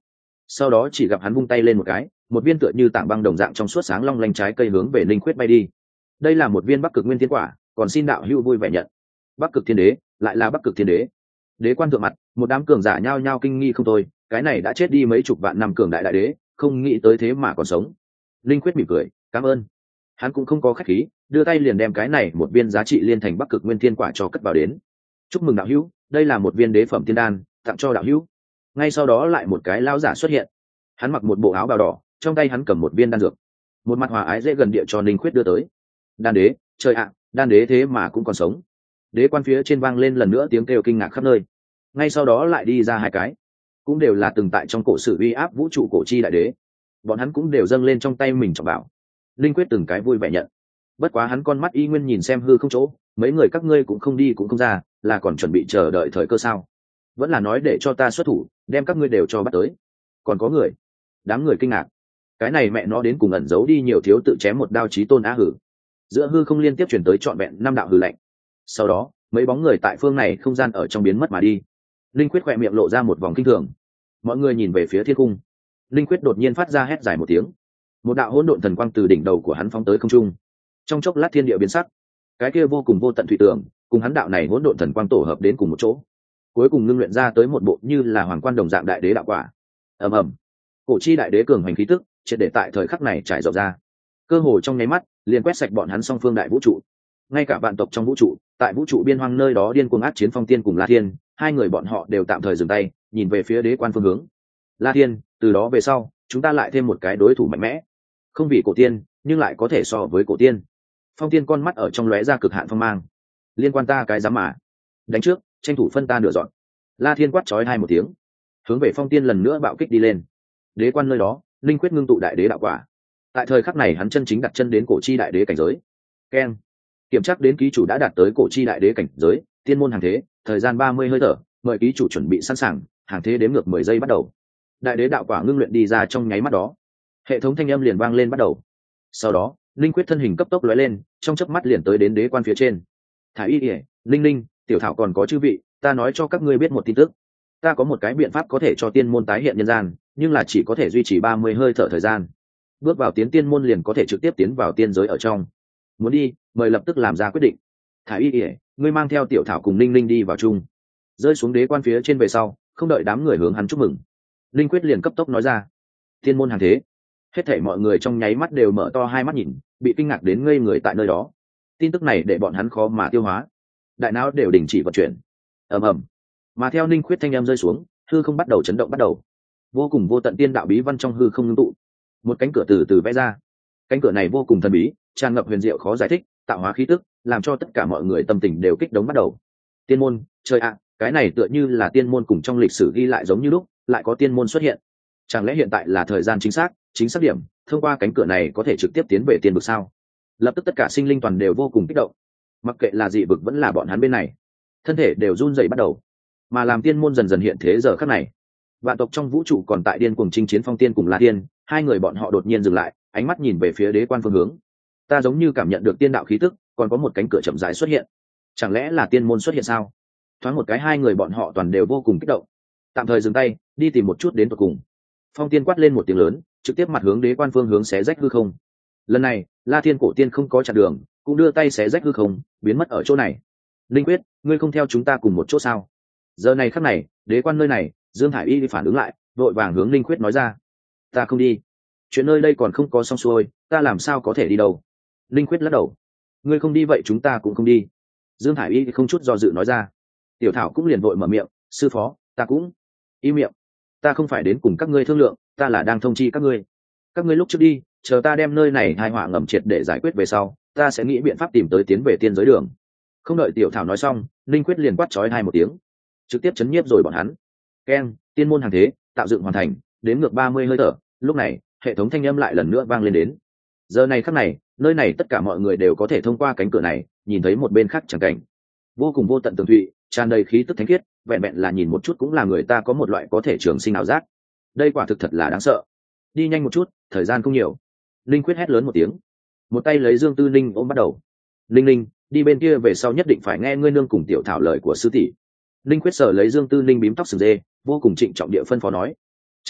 sau đó chỉ gặp hắn vung tay lên một cái, một viên tựa như tảng băng đồng dạng trong suốt sáng long lanh trái cây hướng về linh khuyết bay đi. Đây là một viên bắc cực nguyên thiên quả, còn xin đạo hữu vui vẻ nhận. Bắc cực thiên đế, lại là bắc cực thiên đế. Đế quan thượng mặt, một đám cường giả nhao nhao kinh nghi không thôi, cái này đã chết đi mấy chục vạn năm cường đại đại đế, không nghĩ tới thế mà còn sống. Linh khuyết mỉm cười, cảm ơn. Hắn cũng không có khách khí, đưa tay liền đem cái này một viên giá trị liên thành bắc cực nguyên thiên quả cho cất vào đến. Chúc mừng đạo hữu, đây là một viên đế phẩm tiên đan, tặng cho đạo hữu. Ngay sau đó lại một cái lão giả xuất hiện, hắn mặc một bộ áo bào đỏ, trong tay hắn cầm một viên đan dược, một mặt hòa ái dễ gần địa cho Linh khuyết đưa tới. Đan đế, trời ạ, đan đế thế mà cũng còn sống. Đế quan phía trên vang lên lần nữa tiếng kêu kinh ngạc khắp nơi. Ngay sau đó lại đi ra hai cái, cũng đều là từng tại trong cổ sử uy áp vũ trụ cổ chi đại đế, bọn hắn cũng đều dâng lên trong tay mình trọng bảo. Linh quyết từng cái vui vẻ nhận, bất quá hắn con mắt y nguyên nhìn xem hư không chỗ, mấy người các ngươi cũng không đi cũng không ra, là còn chuẩn bị chờ đợi thời cơ sao? Vẫn là nói để cho ta xuất thủ đem các ngươi đều cho bắt tới? Còn có người, đám người kinh ngạc, cái này mẹ nó đến cùng ẩn giấu đi nhiều thiếu tự chém một đao chí tôn á hử. Giữa hư không liên tiếp chuyển tới trọn vẹn 5 đạo hư lạnh, sau đó mấy bóng người tại phương này không gian ở trong biến mất mà đi. Linh quyết khỏe miệng lộ ra một vòng kinh thường, mọi người nhìn về phía thiên cung. Linh quyết đột nhiên phát ra hét dài một tiếng, một đạo hỗn độn thần quang từ đỉnh đầu của hắn phóng tới không trung. Trong chốc lát thiên địa biến sắc, cái kia vô cùng vô tận thủy tưởng cùng hắn đạo này hỗn độn thần quang tổ hợp đến cùng một chỗ, cuối cùng ngưng luyện ra tới một bộ như là hoàng quan đồng dạng đại đế đạo quả. ầm ầm, cổ chi đại đế cường hành khí tức triệt để tại thời khắc này trải rộng ra, cơ hồ trong nháy mắt liền quét sạch bọn hắn song phương đại vũ trụ. Ngay cả vạn tộc trong vũ trụ, tại vũ trụ biên hoang nơi đó điên cuồng ác chiến Phong Tiên cùng La Thiên, hai người bọn họ đều tạm thời dừng tay, nhìn về phía đế quan phương hướng. La Thiên, từ đó về sau chúng ta lại thêm một cái đối thủ mạnh mẽ, không vì cổ tiên nhưng lại có thể so với cổ tiên. Phong Tiên con mắt ở trong lóe ra cực hạn phong mang, liên quan ta cái dám mà, đánh trước tranh thủ phân ta nửa dọn. La Thiên quát chói hai một tiếng, hướng về Phong Tiên lần nữa bạo kích đi lên. Đế quan nơi đó linh quyết ngưng tụ đại đế đạo quả, tại thời khắc này hắn chân chính đặt chân đến cổ chi đại đế cảnh giới. Keng, kiểm tra đến ký chủ đã đạt tới cổ chi đại đế cảnh giới, tiên môn hàng thế, thời gian 30 hơi thở, mời ký chủ chuẩn bị sẵn sàng, hàng thế đếm ngược 10 giây bắt đầu. Đại đế đạo quả ngưng luyện đi ra trong nháy mắt đó, hệ thống thanh âm liền vang lên bắt đầu. Sau đó linh quyết thân hình cấp tốc lóe lên, trong chớp mắt liền tới đến đế quan phía trên. Thả y ỉa, linh linh, tiểu thảo còn có chư vị, ta nói cho các ngươi biết một tin tức. Ta có một cái biện pháp có thể cho tiên môn tái hiện nhân gian, nhưng là chỉ có thể duy trì 30 hơi thở thời gian. Bước vào tiến tiên môn liền có thể trực tiếp tiến vào tiên giới ở trong. Muốn đi, mời lập tức làm ra quyết định. Thả y ỉa, ngươi mang theo tiểu thảo cùng linh linh đi vào chung. Rơi xuống đế quan phía trên về sau, không đợi đám người hướng hắn chúc mừng, linh quyết liền cấp tốc nói ra: tiên môn hàng thế. Hết thảy mọi người trong nháy mắt đều mở to hai mắt nhìn, bị kinh ngạc đến ngây người tại nơi đó. Tin tức này để bọn hắn khó mà tiêu hóa, đại não đều đình chỉ vận chuyển. ầm ầm, mà theo linh quyết thanh em rơi xuống, hư không bắt đầu chấn động bắt đầu. Vô cùng vô tận tiên đạo bí văn trong hư không ngưng tụ, một cánh cửa từ từ vẽ ra. Cánh cửa này vô cùng thần bí, tràn ngập huyền diệu khó giải thích, tạo hóa khí tức, làm cho tất cả mọi người tâm tình đều kích động bắt đầu. Tiên môn, trời ạ, cái này tựa như là tiên môn cùng trong lịch sử ghi lại giống như lúc, lại có tiên môn xuất hiện. Chẳng lẽ hiện tại là thời gian chính xác điểm, thông qua cánh cửa này có thể trực tiếp tiến về tiên vực sao? Lập tức tất cả sinh linh toàn đều vô cùng kích động, mặc kệ là dị vực vẫn là bọn hắn bên này, thân thể đều run rẩy bắt đầu. Mà làm tiên môn dần dần hiện thế giờ khắc này, vạn tộc trong vũ trụ còn tại điên cuồng chinh chiến Phong Tiên cùng La Tiên, hai người bọn họ đột nhiên dừng lại, ánh mắt nhìn về phía đế quan phương hướng. Ta giống như cảm nhận được tiên đạo khí tức, còn có một cánh cửa chậm rãi xuất hiện. Chẳng lẽ là tiên môn xuất hiện sao? Thoáng một cái hai người bọn họ toàn đều vô cùng kích động, tạm thời dừng tay, đi tìm một chút đến tận cùng. Phong Tiên quát lên một tiếng lớn, trực tiếp mặt hướng đế quan phương hướng xé rách hư không. Lần này La Thiên cổ tiên không có chặn đường, cũng đưa tay xé rách hư không, biến mất ở chỗ này. Linh quyết, ngươi không theo chúng ta cùng một chỗ sao? Giờ này khắc này, đế quan nơi này, Dương Hải Y phản ứng lại, vội vàng hướng Linh quyết nói ra: ta không đi, chuyện nơi đây còn không có xong xuôi, ta làm sao có thể đi đâu? Linh quyết lắc đầu: ngươi không đi vậy chúng ta cũng không đi. Dương Hải Y không chút do dự nói ra. Tiểu thảo cũng liền vội mở miệng: sư phó, ta cũng im miệng, ta không phải đến cùng các ngươi thương lượng, ta là đang thông chi các ngươi lúc trước đi, chờ ta đem nơi này hai họa ngầm triệt để giải quyết về sau, ta sẽ nghĩ biện pháp tìm tới tiến về tiên giới đường. Không đợi tiểu thảo nói xong, linh quyết liền quát chói hai một tiếng, trực tiếp chấn nhiếp rồi bọn hắn. Keng, tiên môn hàng thế, tạo dựng hoàn thành, đếm ngược 30 hơi thở. Lúc này hệ thống thanh âm lại lần nữa vang lên đến. Giờ này khắc này, nơi này tất cả mọi người đều có thể thông qua cánh cửa này nhìn thấy một bên khác chẳng cảnh vô cùng vô tận tường thụy, tràn đầy khí tức thánh khiết, vẹn vẹn là nhìn một chút cũng là người ta có một loại có thể trường sinh ảo giác. Đây quả thực thật là đáng sợ. Đi nhanh một chút, thời gian không nhiều. Linh quyết hét lớn một tiếng, một tay lấy Dương Tư Ninh ôm bắt đầu. Linh linh, đi bên kia về sau nhất định phải nghe ngươi nương cùng tiểu thảo lời của sư tỷ. Linh quyết sở lấy Dương Tư Ninh bím tóc sừng dê, vô cùng trịnh trọng địa phân phó nói. Cha,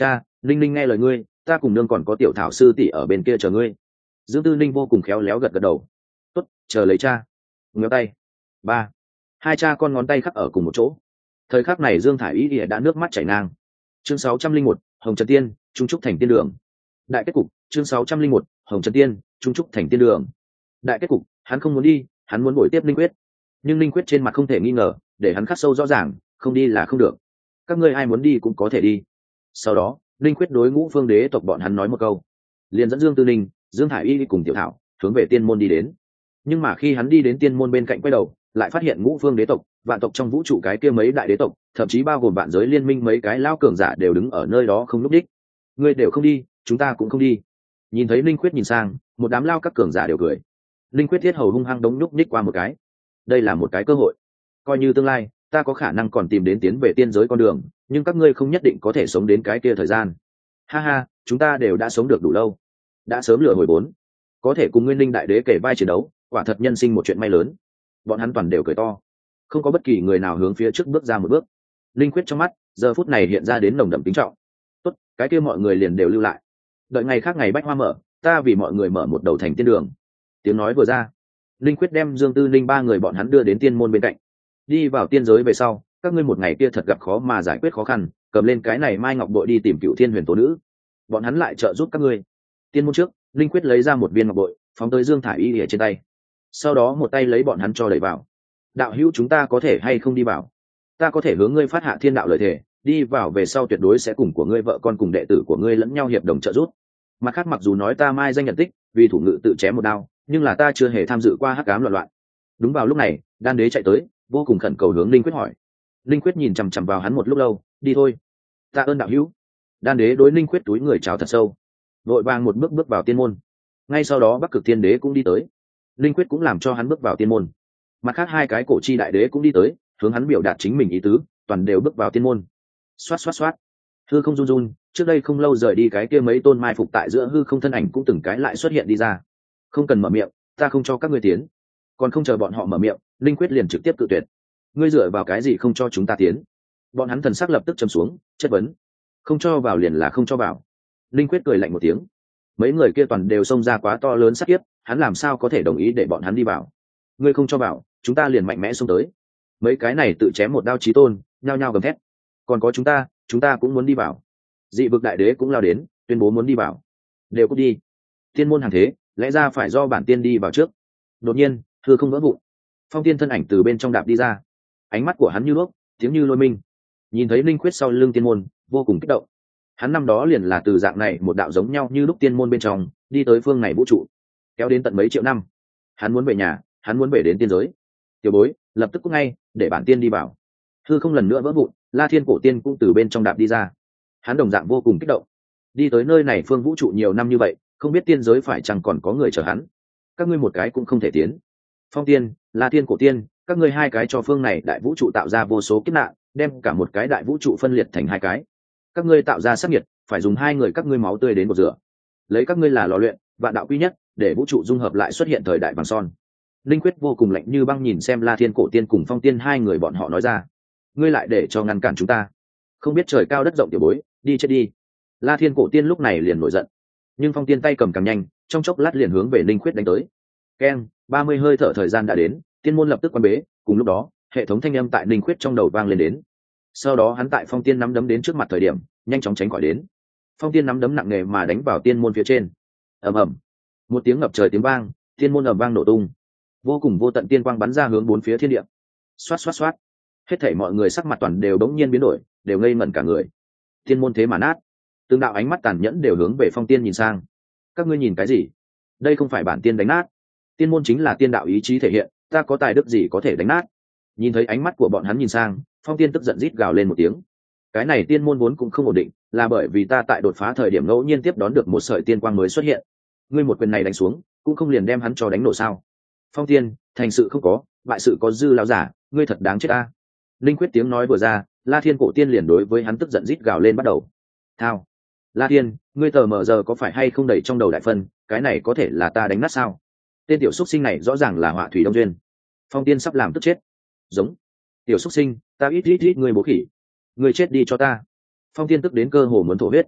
Ninh Ninh nghe lời ngươi, ta cùng nương còn có tiểu thảo sư tỷ ở bên kia chờ ngươi. Dương Tư Ninh vô cùng khéo léo gật gật đầu. Tốt, chờ lấy cha. Ngéo tay. Ba. Hai cha con ngón tay khắc ở cùng một chỗ. Thời khắc này Dương Thải Y đã nước mắt chảy ngang. Chương 601, Hồng Trần Tiên, trung trúc thành tiên đường. Đại kết cục, chương 601, Hồng Trần Tiên, trung trúc thành tiên đường. Đại kết cục, hắn không muốn đi, hắn muốn bồi tiếp Linh Quyết. Nhưng Linh Quyết trên mặt không thể nghi ngờ, để hắn khắc sâu rõ ràng, không đi là không được. Các ngươi ai muốn đi cũng có thể đi. Sau đó, Linh Quyết đối Ngũ Phương Đế tộc bọn hắn nói một câu, liền dẫn Dương Tư Ninh, Dương Thải Y cùng Tiểu Thảo hướng về tiên môn đi đến. Nhưng mà khi hắn đi đến tiên môn bên cạnh quay đầu, lại phát hiện Ngũ Phương Đế tộc, vạn tộc trong vũ trụ cái kia mấy đại đế tộc, thậm chí bao gồm vạn giới liên minh mấy cái lao cường giả đều đứng ở nơi đó không lúc đích. Ngươi đều không đi, chúng ta cũng không đi. Nhìn thấy Linh Quyết nhìn sang, một đám lao các cường giả đều cười. Linh Quyết thiết hầu hung hăng đống nhúc nhích qua một cái. Đây là một cái cơ hội, coi như tương lai ta có khả năng còn tìm đến tiến về tiên giới con đường, nhưng các ngươi không nhất định có thể sống đến cái kia thời gian. Ha ha, chúng ta đều đã sống được đủ lâu, đã sớm lừa hồi vốn, có thể cùng Nguyên Linh đại đế kể vai chiến đấu, quả thật nhân sinh một chuyện may lớn. Bọn hắn toàn đều cười to, không có bất kỳ người nào hướng phía trước bước ra một bước. Linh Quyết trong mắt giờ phút này hiện ra đến nồng đậm kính trọng. Tốt, cái kia mọi người liền đều lưu lại, đợi ngày khác ngày bách hoa mở, ta vì mọi người mở một đầu thành tiên đường. Tiếng nói vừa ra, Linh Quyết đem Dương Tư Linh ba người bọn hắn đưa đến tiên môn bên cạnh. Đi vào tiên giới về sau, các ngươi một ngày kia thật gặp khó mà giải quyết khó khăn, cầm lên cái này mai ngọc bội đi tìm Cựu Thiên Huyền Tố Nữ, bọn hắn lại trợ giúp các ngươi. Tiên môn trước, Linh Quyết lấy ra một viên ngọc bội, phóng tới Dương Thải Y ở trên tay, sau đó một tay lấy bọn hắn cho đẩy vào. Đạo hữu, chúng ta có thể hay không đi vào? Ta có thể hướng ngươi phát hạ thiên đạo lợi thể, đi vào về sau tuyệt đối sẽ cùng của ngươi vợ con cùng đệ tử của ngươi lẫn nhau hiệp đồng trợ giúp. Mặt khác, mặc dù nói ta mai danh nhận tích, vì thủ ngự tự chém một đao, nhưng là ta chưa hề tham dự qua hắc ám loạn loạn. Đúng vào lúc này, Đan Đế chạy tới, vô cùng khẩn cầu hướng Linh Quyết hỏi. Linh Quyết nhìn chằm chằm vào hắn một lúc lâu, đi thôi. Tạ ơn đạo hữu. Đan Đế đối Linh Quyết túi người chào thật sâu, vội vàng một bước bước vào tiên môn. Ngay sau đó Bắc Cực Thiên Đế cũng đi tới, Linh Quyết cũng làm cho hắn bước vào tiên môn. Mặt khác hai cái cổ chi đại đế cũng đi tới, hướng hắn biểu đạt chính mình ý tứ, toàn đều bước vào tiên môn. Xoát xoát xoát, hư không run run, trước đây không lâu rời đi cái kia mấy tôn mai phục tại giữa hư không thân ảnh cũng từng cái lại xuất hiện đi ra. Không cần mở miệng, ta không cho các ngươi tiến. Còn không chờ bọn họ mở miệng, Linh Quyết liền trực tiếp cự tuyệt. Ngươi dựa vào cái gì không cho chúng ta tiến? Bọn hắn thần sắc lập tức trầm xuống, chất vấn. Không cho vào liền là không cho vào. Linh Quyết cười lạnh một tiếng. Mấy người kia toàn đều xông ra quá to lớn sát kiếp, hắn làm sao có thể đồng ý để bọn hắn đi vào? Ngươi không cho vào, chúng ta liền mạnh mẽ xông tới. Mấy cái này tự chém một đao chí tôn, nhao nhao gầm thét. Còn có chúng ta cũng muốn đi vào. Dị vực đại đế cũng lao đến, tuyên bố muốn đi vào. Đều cút đi. Tiên môn hàng thế, lẽ ra phải do bản tiên đi vào trước. Đột nhiên, thưa không vỡ vụn. Phong Tiên thân ảnh từ bên trong đạp đi ra. Ánh mắt của hắn như đuốc, tiếng như lôi minh. Nhìn thấy Linh Quyết sau lưng tiên môn, vô cùng kích động. Hắn năm đó liền là từ dạng này một đạo giống nhau như lúc tiên môn bên trong, đi tới phương này vũ trụ, kéo đến tận mấy triệu năm. Hắn muốn về nhà, hắn muốn về đến tiên giới. Tiểu bối, lập tức cút ngay, để bản tiên đi vào. Hư không lần nữa vỡ vụn, La Thiên cổ tiên cũng từ bên trong đạp đi ra. Hắn đồng dạng vô cùng kích động. Đi tới nơi này phương vũ trụ nhiều năm như vậy, không biết tiên giới phải chăng còn có người chờ hắn. Các ngươi một cái cũng không thể tiến. Phong Tiên, La Thiên cổ tiên, các ngươi hai cái cho phương này đại vũ trụ tạo ra vô số kiếp nạn, đem cả một cái đại vũ trụ phân liệt thành hai cái. Các ngươi tạo ra sát nhiệt, phải dùng hai người các ngươi máu tươi đến một rửa. Lấy các ngươi là lò luyện, vạn đạo quy nhất, để vũ trụ dung hợp lại xuất hiện thời đại vàng son. Linh Quyết vô cùng lạnh như băng nhìn xem La Thiên cổ tiên cùng Phong Tiên hai người bọn họ nói ra. Ngươi lại để cho ngăn cản chúng ta, không biết trời cao đất rộng tiểu bối, đi chết đi. La Thiên cổ tiên lúc này liền nổi giận, nhưng Phong Tiên tay cầm càng nhanh, trong chốc lát liền hướng về Linh Quyết đánh tới. Keng, 30 hơi thở thời gian đã đến, tiên môn lập tức quan bế. Cùng lúc đó, hệ thống thanh âm tại Linh Quyết trong đầu vang lên đến. Sau đó hắn tại Phong Tiên nắm đấm đến trước mặt thời điểm, nhanh chóng tránh khỏi đến. Phong Tiên nắm đấm nặng nề mà đánh vào tiên môn phía trên. Ầm ầm, một tiếng ngập trời tiếng vang, tiên môn ầm vang nổ tung. Vô cùng vô tận tiên quang bắn ra hướng bốn phía thiên địa. Xoát xoát xoát, hết thảy mọi người sắc mặt toàn đều đống nhiên biến đổi, đều ngây ngẩn cả người. Tiên môn thế mà nát. Từng đạo ánh mắt tàn nhẫn đều hướng về Phong Tiên nhìn sang. Các ngươi nhìn cái gì? Đây không phải bản tiên đánh nát. Tiên môn chính là tiên đạo ý chí thể hiện, ta có tài đức gì có thể đánh nát? Nhìn thấy ánh mắt của bọn hắn nhìn sang, Phong Tiên tức giận rít gào lên một tiếng. Cái này tiên môn vốn cũng không ổn định, là bởi vì ta tại đột phá thời điểm ngẫu nhiên tiếp đón được một sợi tiên quang mới xuất hiện. Ngươi một quyền này đánh xuống, cũng không liền đem hắn cho đánh nổ sao? Phong Tiên, thành sự không có, bại sự có dư lão giả, ngươi thật đáng chết ta. Linh Quyết tiếng nói vừa ra, La Thiên cổ tiên liền đối với hắn tức giận rít gào lên bắt đầu. Thao, La Thiên, ngươi tờ mờ giờ có phải hay không đẩy trong đầu đại phân, cái này có thể là ta đánh nát sao? Tên tiểu xuất sinh này rõ ràng là họa thủy đông duyên. Phong Tiên sắp làm tức chết. Giống, tiểu xuất sinh, ta ít ngươi bố khỉ, ngươi chết đi cho ta. Phong Tiên tức đến cơ hồ muốn thổ huyết.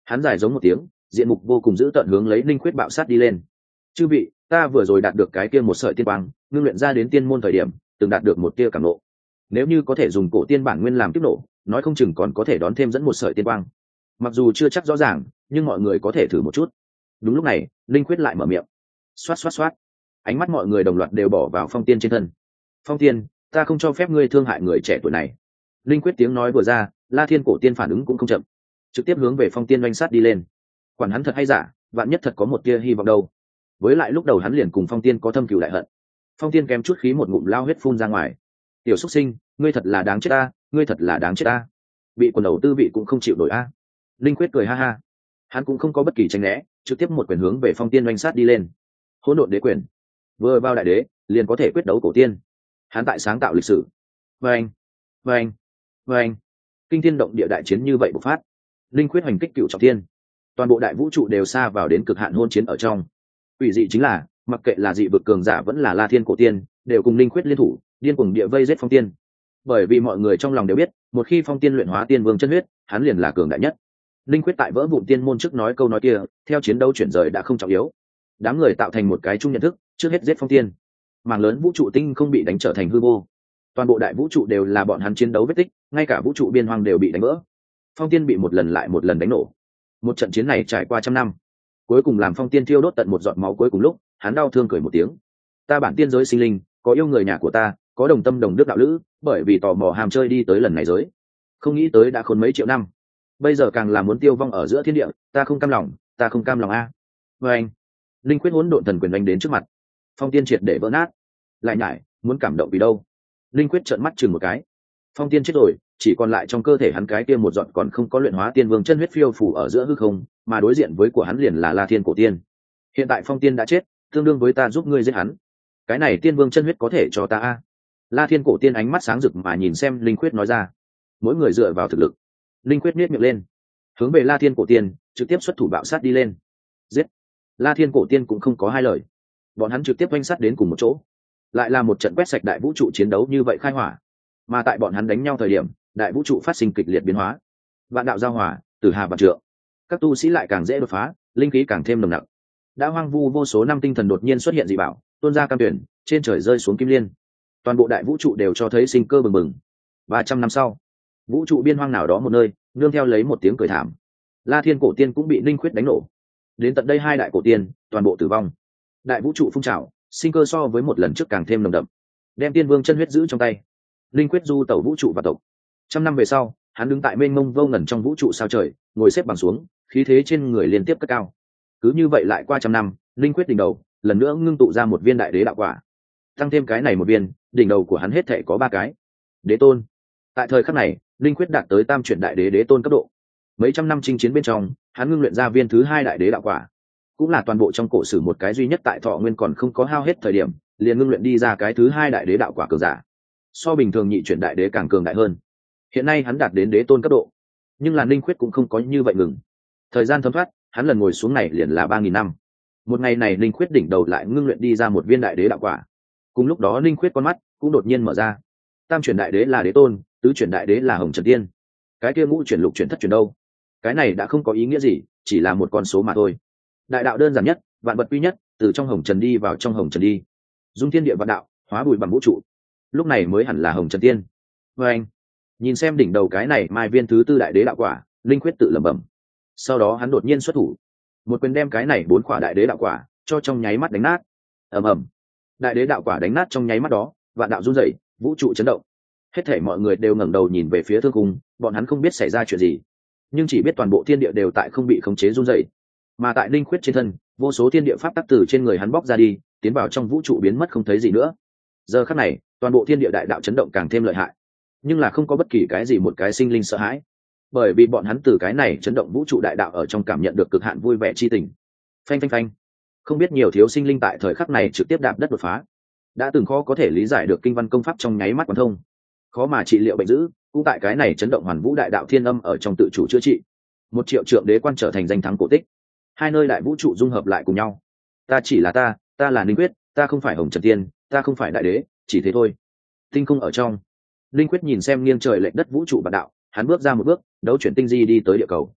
Hắn dài giống một tiếng, diện mục vô cùng dữ tợn hướng lấy linh khuyết bạo sát đi lên. Chư vị, ta vừa rồi đạt được cái kia một sợi tiên quang, ngưng luyện ra đến tiên môn thời điểm từng đạt được một tia cảm nộ. Nếu như có thể dùng cổ tiên bản nguyên làm tiếp nổ, nói không chừng còn có thể đón thêm dẫn một sợi tiên quang. Mặc dù chưa chắc rõ ràng, nhưng mọi người có thể thử một chút. Đúng lúc này linh khuyết lại mở miệng. Xoát xoát xoát, ánh mắt mọi người đồng loạt đều bỏ vào Phong Tiên trên thân. Phong Tiên, ta không cho phép ngươi thương hại người trẻ tuổi này. Linh quyết tiếng nói vừa ra, La Thiên cổ tiên phản ứng cũng không chậm, trực tiếp hướng về Phong Tiên oanh sát đi lên. Quản hắn thật hay giả, vạn nhất thật có một tia hy vọng đâu. Với lại lúc đầu hắn liền cùng Phong Tiên có thâm cừu đại hận. Phong Tiên kém chút khí một ngụm lao huyết phun ra ngoài. Tiểu xuất sinh, ngươi thật là đáng chết ta, ngươi thật là đáng chết ta. Bị quần đầu tư vị cũng không chịu nổi a. Linh quyết cười ha ha. Hắn cũng không có bất kỳ tránh né, trực tiếp một quyền hướng về Phong Tiên oanh sát đi lên. Hỗn độn đế quyền, vừa vào đại đế liền có thể quyết đấu cổ tiên. Hắn tại sáng tạo lịch sử. Vâng, vâng, vâng, kinh thiên động địa đại chiến như vậy bộc phát. Linh quyết hoành kích cựu trọng thiên, toàn bộ đại vũ trụ đều xa vào đến cực hạn hôn chiến ở trong. Ủy dị chính là, mặc kệ là dị vực cường giả vẫn là La Thiên cổ tiên, đều cùng Linh quyết liên thủ, điên cuồng địa vây giết Phong Tiên. Bởi vì mọi người trong lòng đều biết, một khi Phong Tiên luyện hóa tiên vương chân huyết, hắn liền là cường đại nhất. Linh quyết tại vỡ vụn tiên môn trước nói câu nói kia, theo chiến đấu chuyển rời đã không trọng yếu. Đám người tạo thành một cái chung nhận thức, trước hết giết Phong Tiên. Mảng lớn vũ trụ tinh không bị đánh trở thành hư vô. Toàn bộ đại vũ trụ đều là bọn hắn chiến đấu vết tích, ngay cả vũ trụ biên hoang đều bị đánh vỡ. Phong Tiên bị một lần lại một lần đánh nổ. Một trận chiến này trải qua trăm năm, cuối cùng làm Phong Tiên thiêu đốt tận một giọt máu cuối cùng lúc, hắn đau thương cười một tiếng. Ta bản tiên giới sinh linh, có yêu người nhà của ta, có đồng tâm đồng đức đạo lữ, bởi vì tò mò ham chơi đi tới lần này giới. Không nghĩ tới đã khốn mấy triệu năm, bây giờ càng là muốn tiêu vong ở giữa thiên địa, ta không cam lòng, ta không cam lòng a. Và anh, linh quyết hỗn độn thần quyền đánh đến trước mặt. Phong Tiên triệt để vỡ nát. Lại nhải, muốn cảm động vì đâu? Linh quyết trợn mắt chừng một cái. Phong Tiên chết rồi, chỉ còn lại trong cơ thể hắn cái kia một giọt còn không có luyện hóa tiên vương chân huyết phiêu phù ở giữa hư không, mà đối diện với của hắn liền là La Thiên cổ tiên. Hiện tại Phong Tiên đã chết, tương đương với ta giúp ngươi giết hắn. Cái này tiên vương chân huyết có thể cho ta a? La Thiên cổ tiên ánh mắt sáng rực mà nhìn xem Linh quyết nói ra. Mỗi người dựa vào thực lực. Linh quyết nhếch miệng lên, hướng về La Thiên cổ tiên trực tiếp xuất thủ bạo sát đi lên. Giết! La Thiên cổ tiên cũng không có hai lời, bọn hắn trực tiếp oanh sát đến cùng một chỗ, lại là một trận quét sạch đại vũ trụ chiến đấu như vậy khai hỏa. Mà tại bọn hắn đánh nhau thời điểm, đại vũ trụ phát sinh kịch liệt biến hóa, vạn đạo giao hòa, tử hà vạn trượng, các tu sĩ lại càng dễ đột phá, linh khí càng thêm nồng nặc. Đã hoang vu vô số năm tinh thần đột nhiên xuất hiện dị bảo, tuôn ra cam tuyển, trên trời rơi xuống kim liên, toàn bộ đại vũ trụ đều cho thấy sinh cơ bừng bừng. 300 năm sau, vũ trụ biên hoang nào đó một nơi, nương theo lấy một tiếng cười thảm, La Thiên cổ tiên cũng bị linh khuyết đánh nổ. Đến tận đây hai đại cổ tiên toàn bộ tử vong. Đại vũ trụ phun trào, sinh cơ so với một lần trước càng thêm nồng đậm. Đem tiên vương chân huyết giữ trong tay, linh quyết du tẩu vũ trụ và tộc. Trăm năm về sau, hắn đứng tại mênh mông vô ngần trong vũ trụ sao trời, ngồi xếp bằng xuống, khí thế trên người liên tiếp cất cao. Cứ như vậy lại qua trăm năm, linh quyết đỉnh đầu lần nữa ngưng tụ ra một viên đại đế đạo quả. Tăng thêm cái này một viên, đỉnh đầu của hắn hết thể có 3 cái đế tôn. Tại thời khắc này, linh quyết đạt tới tam chuyển đại đế đế tôn cấp độ. Mấy trăm năm chinh chiến bên trong, hắn ngưng luyện ra viên thứ 2 đại đế đạo quả, cũng là toàn bộ trong cổ sử một cái duy nhất tại thọ nguyên còn không có hao hết thời điểm, liền ngưng luyện đi ra cái thứ 2 đại đế đạo quả cường giả. So bình thường nhị chuyển đại đế càng cường đại hơn. Hiện nay hắn đạt đến đế tôn cấp độ, nhưng là linh khuyết cũng không có như vậy ngừng. Thời gian thấm thoát, hắn lần ngồi xuống này liền là 3000 năm. Một ngày này linh khuyết đỉnh đầu lại ngưng luyện đi ra một viên đại đế đạo quả. Cùng lúc đó linh khuyết con mắt cũng đột nhiên mở ra. Tam chuyển đại đế là đế tôn, tứ chuyển đại đế là hồng trần tiên. Cái kia ngũ chuyển lục chuyển thất chuyển đâu? Cái này đã không có ý nghĩa gì, chỉ là một con số mà thôi. Đại đạo đơn giản nhất, vạn vật quy nhất, từ trong hồng trần đi vào trong hồng trần đi. Dung thiên địa vạn đạo, hóa bụi bằng vũ trụ. Lúc này mới hẳn là hồng trần tiên. Và anh, nhìn xem đỉnh đầu cái này mai viên thứ 4 đại đế đạo quả, linh khuyết tự lẩm bẩm. Sau đó hắn đột nhiên xuất thủ, một quyền đem cái này 4 quả đại đế đạo quả cho trong nháy mắt đánh nát. Ầm ầm, đại đế đạo quả đánh nát trong nháy mắt đó, vạn đạo rung rẩy, vũ trụ chấn động. Hết thảy mọi người đều ngẩng đầu nhìn về phía thương cung, bọn hắn không biết xảy ra chuyện gì, nhưng chỉ biết toàn bộ thiên địa đều tại không bị khống chế rung rẩy. Mà tại linh khuyết trên thân, vô số thiên địa pháp tắc từ trên người hắn bóc ra đi, tiến vào trong vũ trụ biến mất không thấy gì nữa. Giờ khắc này, toàn bộ thiên địa đại đạo chấn động càng thêm lợi hại, nhưng là không có bất kỳ cái gì một cái sinh linh sợ hãi, bởi vì bọn hắn từ cái này chấn động vũ trụ đại đạo ở trong cảm nhận được cực hạn vui vẻ chi tình. Phanh phanh phanh, không biết nhiều thiếu sinh linh tại thời khắc này trực tiếp đạp đất đột phá. Đã từng khó có thể lý giải được kinh văn công pháp trong nháy mắt quán thông, khó mà trị liệu bệnh dữ, cũng tại cái này chấn động hoàn vũ đại đạo thiên âm ở trong tự chủ chữa trị. 1 triệu trượng đế quan trở thành danh thắng cổ tích. Hai nơi đại vũ trụ dung hợp lại cùng nhau. Ta chỉ là ta là linh quyết, ta không phải hồng trần tiên, ta không phải đại đế, chỉ thế thôi. Tinh không ở trong, linh quyết nhìn xem nghiêng trời lệch đất vũ trụ vạn đạo, hắn bước ra một bước, đấu chuyển tinh di đi tới địa cầu.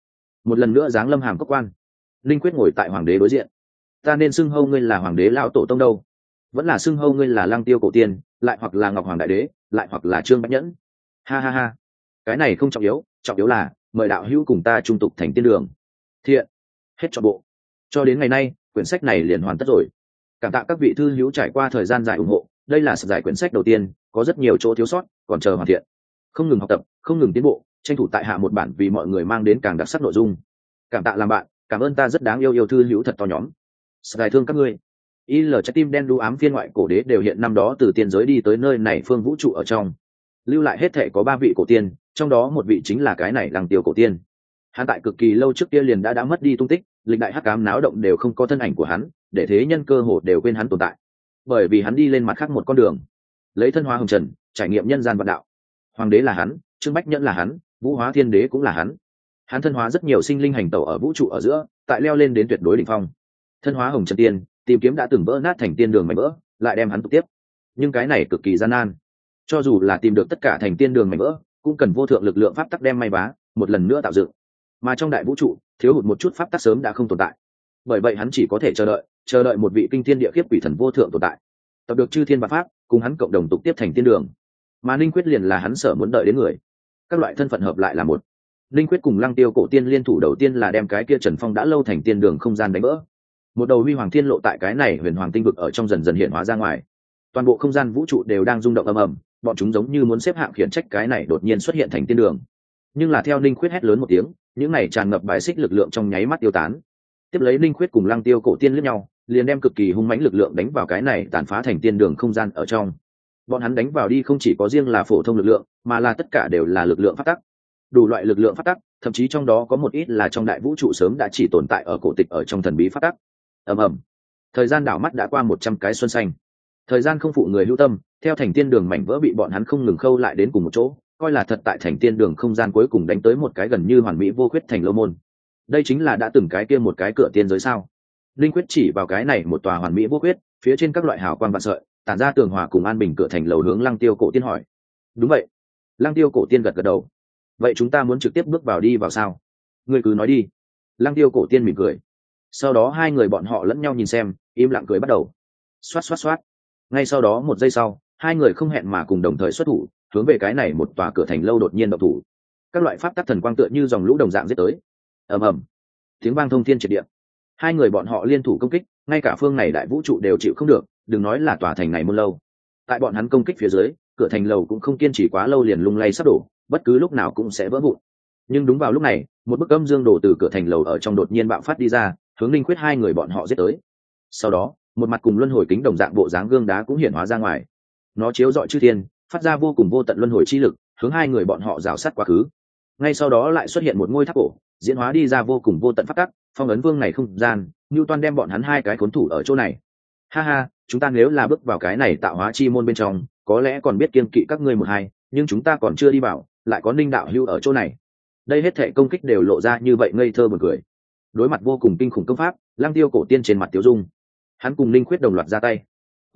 một lần nữa giáng lâm hàm cốc quan. Linh Quyết ngồi tại hoàng đế đối diện. Ta nên xưng hô ngươi là hoàng đế lão tổ tông đâu, vẫn là xưng hô ngươi là Lăng Tiêu cổ tiên, lại hoặc là Ngọc Hoàng đại đế, lại hoặc là Trương Bách Nhẫn? Ha ha ha, cái này không trọng yếu, trọng yếu là mời đạo hữu cùng ta trung tục thành tiên đường. Thiện. Hết trọn bộ. Cho đến ngày nay, quyển sách này liền hoàn tất rồi. Cảm tạ các vị thư hữu trải qua thời gian dài ủng hộ. Đây là giải quyển sách đầu tiên, có rất nhiều chỗ thiếu sót, còn chờ hoàn thiện. Không ngừng học tập, không ngừng tiến bộ, tranh thủ tại hạ một bản vì mọi người mang đến càng đặc sắc nội dung. Cảm tạ làm bạn, cảm ơn ta rất đáng yêu thư hữu thật to nhóm. Giải thương các ngươi. Il trái tim đen đu ám phiên ngoại cổ đế đều hiện năm đó từ tiên giới đi tới nơi này phương vũ trụ ở trong. Lưu lại hết thể có 3 vị cổ tiên, trong đó một vị chính là cái này Lăng Tiêu cổ tiên. Hắn tại cực kỳ lâu trước kia liền đã mất đi tung tích, lịch đại hắc ám náo động đều không có thân ảnh của hắn, để thế nhân cơ hồ đều quên hắn tồn tại. Bởi vì hắn đi lên mặt khác một con đường, lấy thân hóa hồng trần, trải nghiệm nhân gian vạn đạo. Hoàng đế là hắn, Trương Bách Nhẫn là hắn, Vũ Hóa Thiên Đế cũng là hắn. Hắn thân hóa rất nhiều sinh linh hành tẩu ở vũ trụ ở giữa, tại leo lên đến tuyệt đối đỉnh phong. Thân hóa hồng trần tiên, tìm kiếm đã từng vỡ nát thành tiên đường mảnh vỡ, lại đem hắn tục tiếp. Nhưng cái này cực kỳ gian nan. Cho dù là tìm được tất cả thành tiên đường mảnh vỡ, cũng cần vô thượng lực lượng pháp tắc đem may vá, một lần nữa tạo dựng. Mà trong đại vũ trụ, thiếu hụt một chút pháp tắc sớm đã không tồn tại. Bởi vậy hắn chỉ có thể chờ đợi một vị kinh thiên địa khiếp quỷ thần vô thượng tồn tại, tập được chư thiên vạn pháp, cùng hắn cộng đồng tục tiếp thành tiên đường. Mà Linh Quyết liền là hắn sở muốn đợi đến người. Các loại thân phận hợp lại là một. Linh Quyết cùng Lăng Tiêu cổ tiên liên thủ đầu tiên là đem cái kia Trần Phong đã lâu thành tiên đường không gian đánh vỡ. Một đầu huy hoàng thiên lộ tại cái này huyền hoàng tinh vực ở trong dần dần hiện hóa ra ngoài. Toàn bộ không gian vũ trụ đều đang rung động ầm ầm, bọn chúng giống như muốn xếp hạng khiển trách cái này đột nhiên xuất hiện thành tiên đường. Nhưng là theo Linh Quyết hét lớn một tiếng, những này tràn ngập bài xích lực lượng trong nháy mắt tiêu tán. Tiếp lấy Linh Quyết cùng Lăng Tiêu cổ tiên liếc nhau, liền đem cực kỳ hung mãnh lực lượng đánh vào cái này tàn phá thành tiên đường không gian ở trong. Bọn hắn đánh vào đi không chỉ có riêng là phổ thông lực lượng, mà là tất cả đều là lực lượng pháp tắc. Đủ loại lực lượng pháp tắc, thậm chí trong đó có một ít là trong đại vũ trụ sớm đã chỉ tồn tại ở cổ tịch ở trong thần bí pháp tắc. Ầm ầm. Thời gian đảo mắt đã qua 100 cái xuân xanh. Thời gian không phụ người hữu tâm, theo thành tiên đường mảnh vỡ bị bọn hắn không ngừng khâu lại đến cùng một chỗ, coi là thật tại thành tiên đường không gian cuối cùng đánh tới một cái gần như hoàn mỹ vô khuyết thành lâu môn. Đây chính là đã từng cái kia một cái cửa tiên giới sao? Linh Quyết chỉ vào cái này một tòa hoàn mỹ vô khuyết, phía trên các loại hào quang vạn sợi, tản ra tường hòa cùng an bình cửa thành lầu hướng Lăng Tiêu cổ tiên hỏi. Đúng vậy. Lăng Tiêu cổ tiên gật gật đầu. Vậy chúng ta muốn trực tiếp bước vào đi vào sao? Ngươi cứ nói đi. Lăng Tiêu cổ tiên mỉm cười. Sau đó hai người bọn họ lẫn nhau nhìn xem, im lặng cười bắt đầu. Xoát xoát xoát. Ngay sau đó một giây sau, hai người không hẹn mà cùng đồng thời xuất thủ, hướng về cái này một tòa cửa thành lâu đột nhiên động thủ. Các loại pháp tắc thần quang tựa như dòng lũ đồng dạng giết tới. Ầm ầm. Tiếng vang thông thiên triệt địa. Hai người bọn họ liên thủ công kích, ngay cả phương này đại vũ trụ đều chịu không được, đừng nói là tòa thành này môn lâu. Tại bọn hắn công kích phía dưới, cửa thành lầu cũng không kiên trì quá lâu liền lung lay sắp đổ, bất cứ lúc nào cũng sẽ vỡ vụn. Nhưng đúng vào lúc này, một bức âm dương đổ từ cửa thành lầu ở trong đột nhiên bạo phát đi ra, hướng Linh Quyết hai người bọn họ giết tới. Sau đó, một mặt cùng luân hồi kính đồng dạng bộ dáng gương đá cũng hiển hóa ra ngoài. Nó chiếu rọi chư thiên, phát ra vô cùng vô tận luân hồi chi lực, hướng hai người bọn họ rào sát quá khứ. Ngay sau đó lại xuất hiện một ngôi tháp cổ, diễn hóa đi ra vô cùng vô tận pháp tắc, phong ấn vương này không gian, Newton đem bọn hắn hai cái khốn thủ ở chỗ này. Ha ha, chúng ta nếu là bước vào cái này tạo hóa chi môn bên trong, có lẽ còn biết kiêng kỵ các ngươi một hai, nhưng chúng ta còn chưa đi vào, lại có Ninh đạo hưu ở chỗ này. Đây hết thảy công kích đều lộ ra như vậy ngây thơ buồn cười. Đối mặt vô cùng kinh khủng công pháp, Lăng Tiêu cổ tiên trên mặt tiêu dung. Hắn cùng Linh Khuyết đồng loạt ra tay.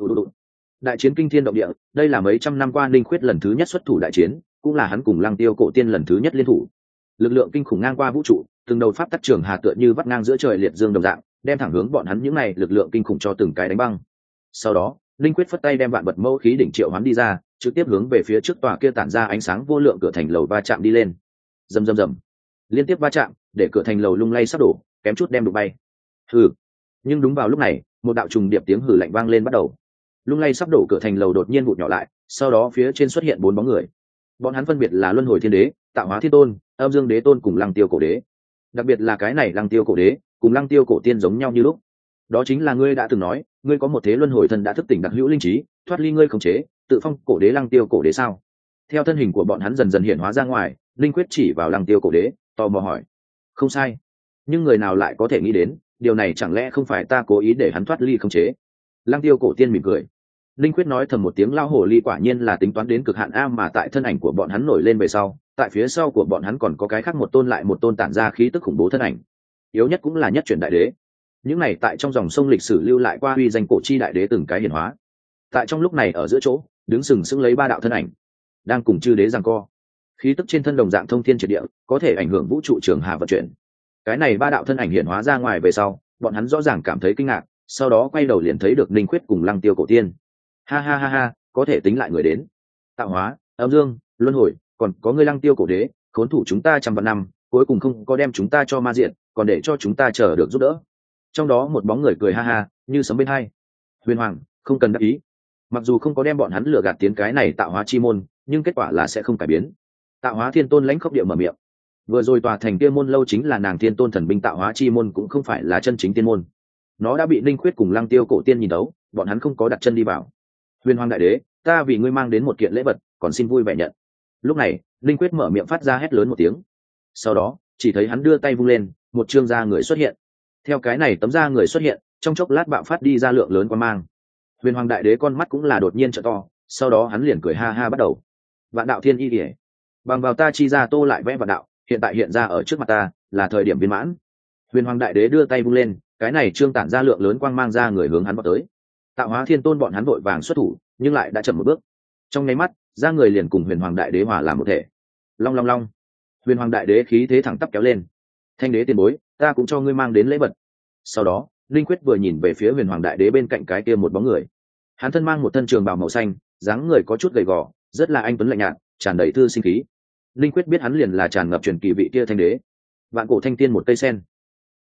Đại chiến kinh thiên động địa, đây là mấy trăm năm qua Linh Khuyết lần thứ nhất xuất thủ đại chiến, cũng là hắn cùng Lăng Tiêu cổ tiên lần thứ nhất liên thủ. Lực lượng kinh khủng ngang qua vũ trụ, từng đầu pháp tắc trường hà tựa như vắt ngang giữa trời liệt dương đồng dạng, đem thẳng hướng bọn hắn những này lực lượng kinh khủng cho từng cái đánh băng. Sau đó, Linh Quyết phất tay đem vạn vật mâu khí đỉnh triệu hoán đi ra, trực tiếp hướng về phía trước tòa kia tản ra ánh sáng vô lượng cửa thành lầu va chạm đi lên. Rầm rầm rầm. Liên tiếp va chạm, để cửa thành lầu lung lay sắp đổ, kém chút đem đụng bay. Hừ. Nhưng đúng vào lúc này, một đạo trùng điệp tiếng hừ lạnh vang lên bắt đầu. Lung lay sắp đổ cửa thành lầu đột nhiên vụt nhỏ lại, sau đó phía trên xuất hiện 4 bóng người. Bọn hắn phân biệt là Luân Hồi Thiên Đế, Tạo Hóa Thiên Tôn, Âm Dương Đế Tôn cùng Lăng Tiêu Cổ Đế. Đặc biệt là cái này Lăng Tiêu Cổ Đế, cùng Lăng Tiêu Cổ Tiên giống nhau như lúc. Đó chính là ngươi đã từng nói, ngươi có một thế luân hồi thân đã thức tỉnh đặc hữu linh trí, thoát ly ngươi khống chế, tự phong Cổ Đế Lăng Tiêu Cổ Đế sao? Theo thân hình của bọn hắn dần dần hiện hóa ra ngoài, Linh Quyết chỉ vào Lăng Tiêu Cổ Đế, tò mò hỏi. Không sai, nhưng người nào lại có thể nghĩ đến, điều này chẳng lẽ không phải ta cố ý để hắn thoát ly khống chế? Lăng Tiêu Cổ Tiên mỉm cười. Linh Quyết nói thầm một tiếng, lao hổ ly quả nhiên là tính toán đến cực hạn a, mà tại thân ảnh của bọn hắn nổi lên về sau, tại phía sau của bọn hắn còn có cái khác một tôn lại một tôn tản ra khí tức khủng bố thân ảnh. Yếu nhất cũng là nhất chuyển đại đế. Những này tại trong dòng sông lịch sử lưu lại qua uy danh cổ chi đại đế từng cái hiển hóa. Tại trong lúc này ở giữa chỗ, đứng sừng sững lấy 3 đạo thân ảnh, đang cùng chư đế giằng co. Khí tức trên thân đồng dạng thông thiên triệt địa, có thể ảnh hưởng vũ trụ trường hà vận chuyển. Cái này ba đạo thân ảnh hiện hóa ra ngoài về sau, bọn hắn rõ ràng cảm thấy kinh ngạc, sau đó quay đầu liền thấy được Ninh Khuyết cùng Lăng Tiêu Cổ Tiên. Ha ha ha ha, có thể tính lại người đến. Tạo hóa, âm dương, luân hồi, còn có ngươi Lăng Tiêu Cổ Đế, khốn thủ chúng ta trăm vạn năm, cuối cùng không có đem chúng ta cho ma diện, còn để cho chúng ta chờ được giúp đỡ. Trong đó một bóng người cười ha ha, như sấm bên hai. Huyền Hoàng, không cần đắc ý. Mặc dù không có đem bọn hắn lừa gạt tiến cái này tạo hóa chi môn, nhưng kết quả là sẽ không cải biến. Tạo hóa thiên tôn lãnh khốc địa mở miệng. Vừa rồi tòa thành kia môn lâu chính là nàng thiên tôn thần binh tạo hóa chi môn, cũng không phải là chân chính tiên môn. Nó đã bị Linh Khuyết cùng Lăng Tiêu Cổ Tiên nhìn đấu, bọn hắn không có đặt chân đi vào. Huyền Hoàng đại đế, ta vì ngươi mang đến một kiện lễ vật, còn xin vui vẻ nhận. Lúc này, Linh Khuyết mở miệng phát ra hét lớn một tiếng. Sau đó, chỉ thấy hắn đưa tay vung lên, một trương da người xuất hiện. Theo cái này tấm da người xuất hiện, trong chốc lát bạo phát đi ra lượng lớn quang mang. Huyền Hoàng đại đế con mắt cũng là đột nhiên trợ to, sau đó hắn liền cười ha ha bắt đầu. Vạn đạo thiên y điệp, bằng vào ta chi ra tô lại vẽ vạn đạo, hiện tại hiện ra ở trước mặt ta, là thời điểm viên mãn. Huyền Hoàng đại đế đưa tay vung lên, cái này trương tản ra lượng lớn quang mang ra người hướng hắn vào tới. Tạo hóa thiên tôn bọn hắn vội vàng xuất thủ, nhưng lại đã chậm một bước. Trong nháy mắt, ra người liền cùng Huyền Hoàng đại đế hòa làm một thể. Long long long. Huyền Hoàng đại đế khí thế thẳng tắp kéo lên. Thanh đế tiền bối, ta cũng cho ngươi mang đến lễ vật. Sau đó, Linh Quyết vừa nhìn về phía Huyền Hoàng đại đế bên cạnh cái kia một bóng người. Hắn thân mang một thân trường bào màu xanh, dáng người có chút gầy gò, rất là anh tuấn lạnh nhạt, tràn đầy thư sinh khí. Linh Quyết biết hắn liền là tràn ngập truyền kỳ vị kia thanh đế. Vạn cổ thanh tiên một cây sen.